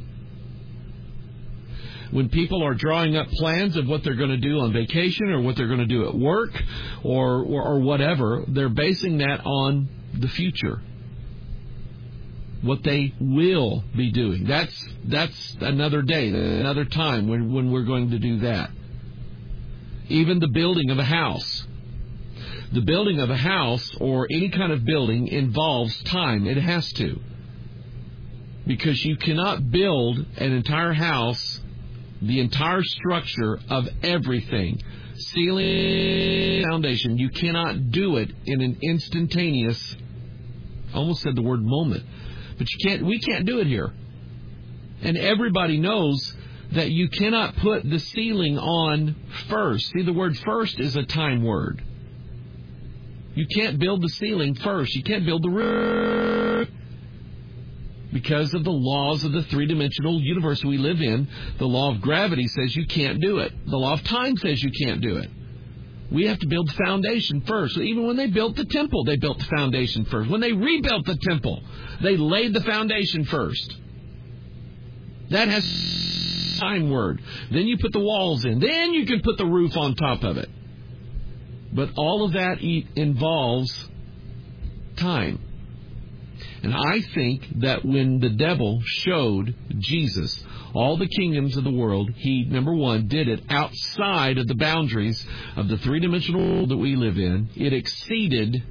When people are drawing up plans of what they're going to do on vacation or what they're going to do at work or whatever, they're basing that on the future. What they will be doing. That's another day, another time when we're going to do that. Even the building of a house. The building of a house or any kind of building involves time. It has to. Because you cannot build an entire house, the entire structure of everything. Ceiling, foundation. You cannot do it in an instantaneous, I almost said the word moment. But we can't do it here. And everybody knows that you cannot put the ceiling on first. See, the word first is a time word. You can't build the ceiling first. You can't build the roof. Because of the laws of the three-dimensional universe we live in, the law of gravity says you can't do it. The law of time says you can't do it. We have to build the foundation first. So even when they built the temple, they built the foundation first. When they rebuilt the temple, they laid the foundation first. That has time word. Then you put the walls in. Then you can put the roof on top of it. But all of that involves time. And I think that when the devil showed Jesus all the kingdoms of the world, he, number one, did it outside of the boundaries of the three-dimensional world that we live in. It exceeded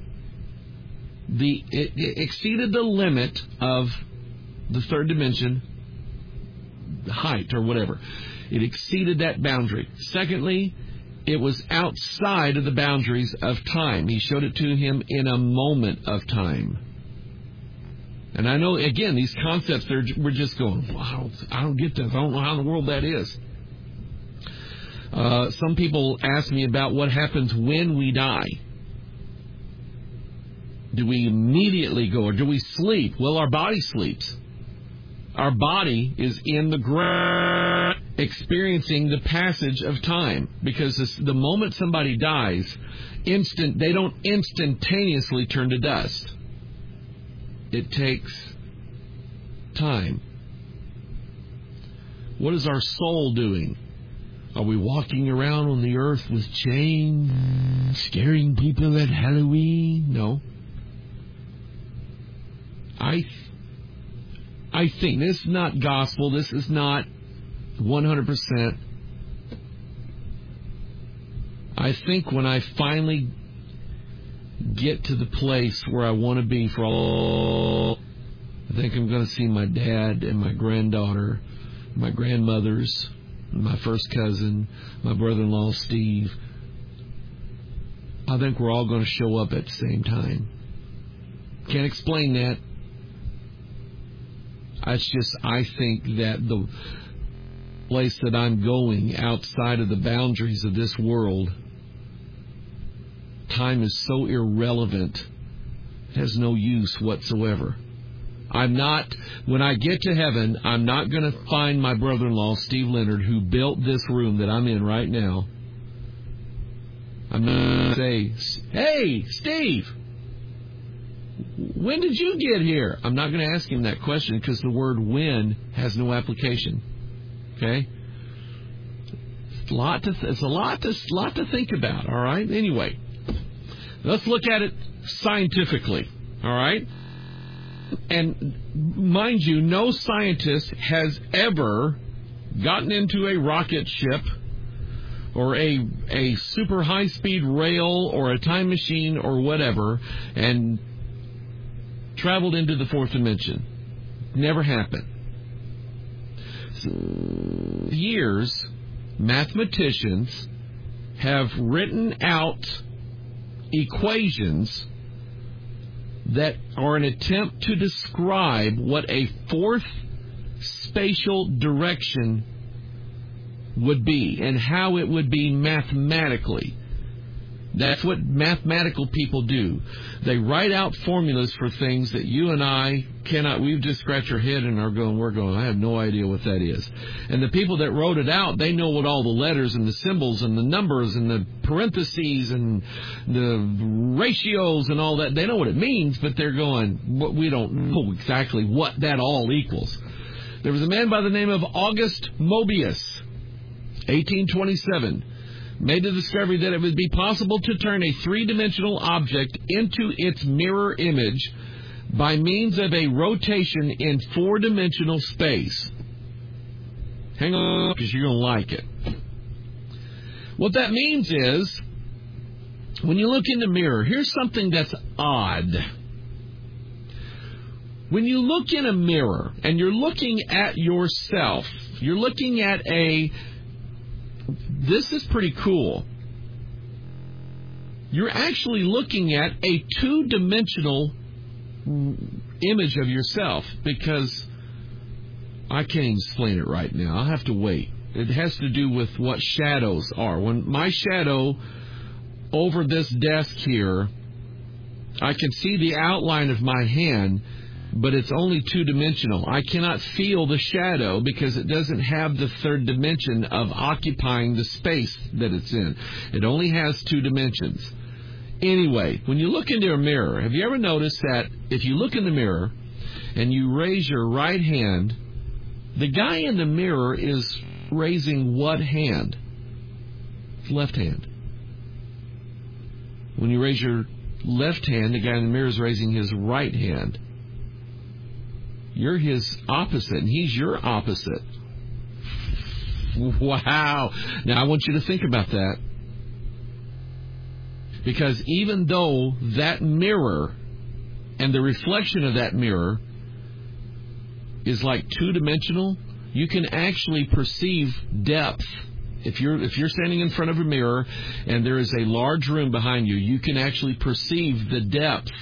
the limit of the third dimension, height or whatever. It exceeded that boundary. Secondly, it was outside of the boundaries of time. He showed it to him in a moment of time. And I know, again, these concepts, we're just going, wow, I don't get this. I don't know how in the world that is. Some people ask me about what happens when we die. Do we immediately go, or do we sleep? Well, our body sleeps. Our body is in the ground experiencing the passage of time. Because the moment somebody dies, they don't instantaneously turn to dust. It takes time. What is our soul doing? Are we walking around on the earth with chains, scaring people at Halloween? No. I think this is not gospel. This is not 100%. I think when I finally get to the place where I want to be for all, I think I'm going to see my dad and my granddaughter, my grandmothers, my first cousin, my brother-in-law, Steve. I think we're all going to show up at the same time. Can't explain that. It's just, I think that the place that I'm going outside of the boundaries of this world, time is so irrelevant, it has no use whatsoever. When I get to heaven, I'm not going to find my brother-in-law, Steve Leonard, who built this room that I'm in right now. I'm not going to say, hey, Steve, when did you get here? I'm not going to ask him that question because the word when has no application. Okay? It's a lot to think about, all right? Anyway, let's look at it scientifically, all right? And mind you, no scientist has ever gotten into a rocket ship or a super high-speed rail or a time machine or whatever and traveled into the fourth dimension. Never happened. For years, mathematicians have written out equations that are an attempt to describe what a fourth spatial direction would be and how it would be mathematically. That's what mathematical people do. They write out formulas for things that you and I cannot. We've just scratched our head and we're going, I have no idea what that is. And the people that wrote it out, they know what all the letters and the symbols and the numbers and the parentheses and the ratios and all that, they know what it means, but they're going, we don't know exactly what that all equals. There was a man by the name of August Mobius, 1827. Made the discovery that it would be possible to turn a three-dimensional object into its mirror image by means of a rotation in four-dimensional space. Hang on, because you're going to like it. What that means is, when you look in the mirror, here's something that's odd. When you look in a mirror and you're looking at yourself, you're looking at this is pretty cool. You're actually looking at a two-dimensional image of yourself, because I can't even explain it right now. I'll have to wait. It has to do with what shadows are. When my shadow over this desk here, I can see the outline of my hand, but it's only two-dimensional. I cannot feel the shadow because it doesn't have the third dimension of occupying the space that it's in. It only has two dimensions. Anyway, when you look into a mirror, have you ever noticed that if you look in the mirror and you raise your right hand, the guy in the mirror is raising what hand? His left hand. When you raise your left hand, the guy in the mirror is raising his right hand. You're his opposite, and he's your opposite. Wow. Now, I want you to think about that. Because even though that mirror and the reflection of that mirror is like two-dimensional, you can actually perceive depth. If you're standing in front of a mirror and there is a large room behind you, you can actually perceive the depth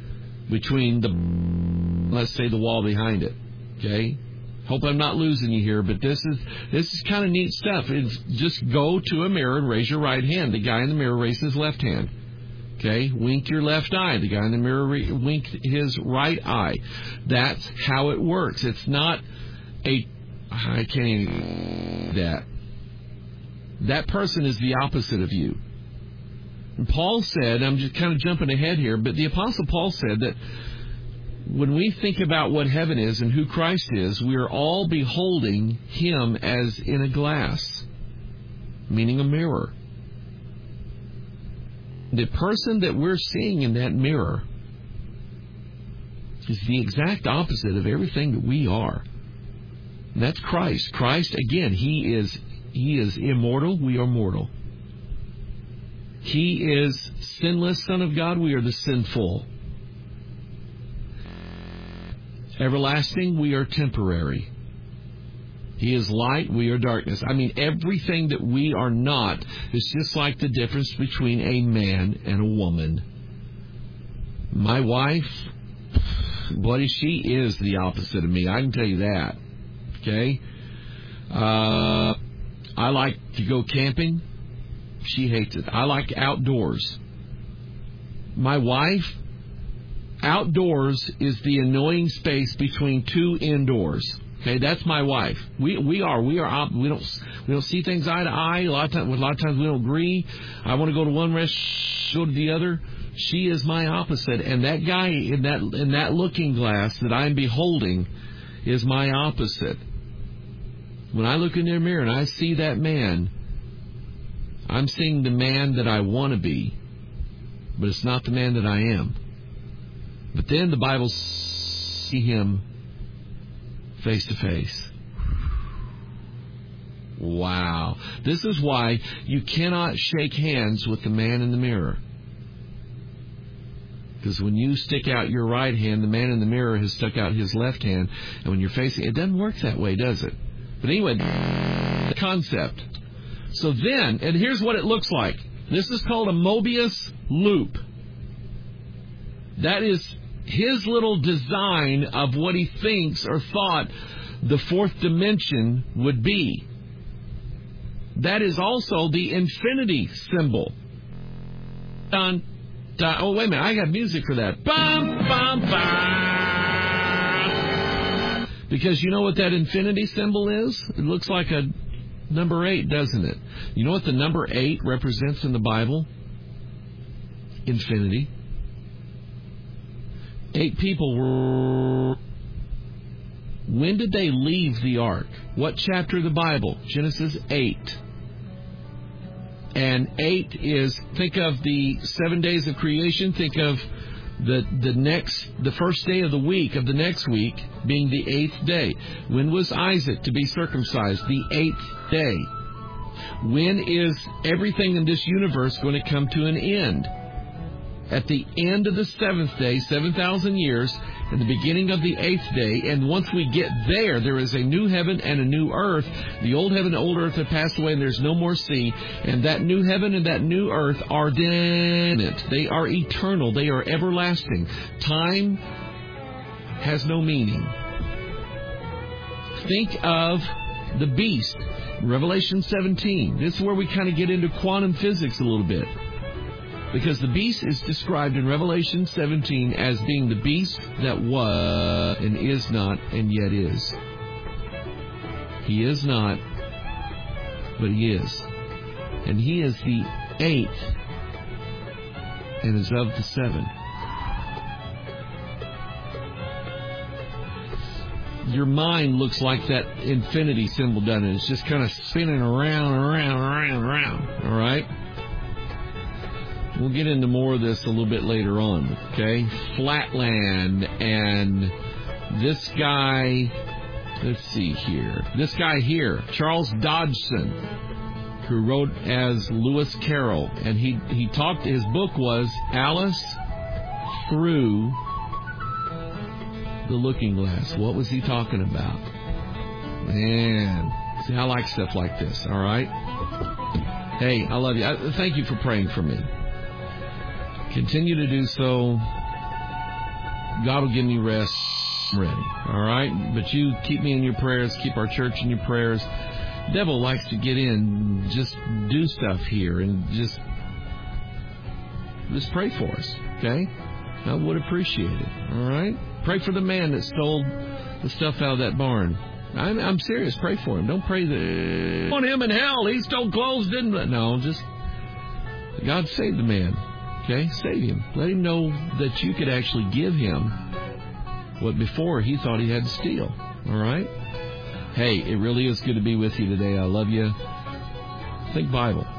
between let's say the wall behind it. Okay? Hope I'm not losing you here, but this is kind of neat stuff. It's just go to a mirror and raise your right hand. The guy in the mirror raised his left hand. Okay? Wink your left eye. The guy in the mirror winked his right eye. That's how it works. It's not I can't even that. That person is the opposite of you. And Paul said, I'm just kind of jumping ahead here, but the Apostle Paul said that when we think about what heaven is and who Christ is, we are all beholding Him as in a glass, meaning a mirror. The person that we're seeing in that mirror is the exact opposite of everything that we are. And that's Christ. Christ, again, He is immortal. We are mortal. He is sinless Son of God. We are the sinful. Everlasting. We are temporary. He is light, we are darkness. I mean, everything that we are not is just like the difference between a man and a woman. My wife, buddy, she is the opposite of me. I can tell you that. Okay? I like to go camping. She hates it. I like outdoors. My wife, outdoors is the annoying space between two indoors. Okay, that's my wife. We don't see things eye to eye. A lot of times we don't agree. I want to go to one restaurant, go to the other. She is my opposite, and that guy in that looking glass that I'm beholding is my opposite. When I look in the mirror and I see that man, I'm seeing the man that I want to be, but it's not the man that I am. But then the Bible see him face to face. Wow. This is why you cannot shake hands with the man in the mirror. Because when you stick out your right hand, the man in the mirror has stuck out his left hand. And when you're facing it doesn't work that way, does it? But anyway, the concept. So then, and here's what it looks like. This is called a Mobius loop. That is his little design of what he thinks or thought the fourth dimension would be. That is also the infinity symbol. Dun, dun. Oh, wait a minute. I got music for that. Bum, bum, bum. Because you know what that infinity symbol is? It looks like a number 8, doesn't it? You know what the number 8 represents in the Bible? Infinity. 8 people were... When did they leave the ark? What chapter of the Bible? Genesis 8. And 8 is, think of the 7 days of creation. Think of the first day of the week, of the next week, being the 8th day. When was Isaac to be circumcised? The 8th day. When is everything in this universe going to come to an end? At the end of the 7th day, 7,000 years, in the beginning of the 8th day, and once we get there, there is a new heaven and a new earth. The old heaven and old earth have passed away, and there's no more sea. And that new heaven and that new earth are permanent. They are eternal. They are everlasting. Time has no meaning. Think of the beast. Revelation 17. This is where we kind of get into quantum physics a little bit. Because the beast is described in Revelation 17 as being the beast that was and is not and yet is. He is not, but he is. And he is the 8th and is of the 7. Your mind looks like that infinity symbol, doesn't it? It's just kind of spinning around. All right? We'll get into more of this a little bit later on, okay? Flatland, and this guy, let's see here. This guy here, Charles Dodgson, who wrote as Lewis Carroll, and he talked, his book was Alice Through the Looking Glass. What was he talking about? Man, see, I like stuff like this, all right? Hey, I love you. Thank you for praying for me. Continue to do so. God will give me rest. I'm ready. All right? But you keep me in your prayers. Keep our church in your prayers. The devil likes to get in, just do stuff here, and just pray for us. Okay? I would appreciate it. All right? Pray for the man that stole the stuff out of that barn. I'm serious. Pray for him. Don't pray that I want him in hell. He stole clothes, didn't he? No, just God save the man. Okay, save him. Let him know that you could actually give him what before he thought he had to steal. All right? Hey, it really is good to be with you today. I love you. Think Bible.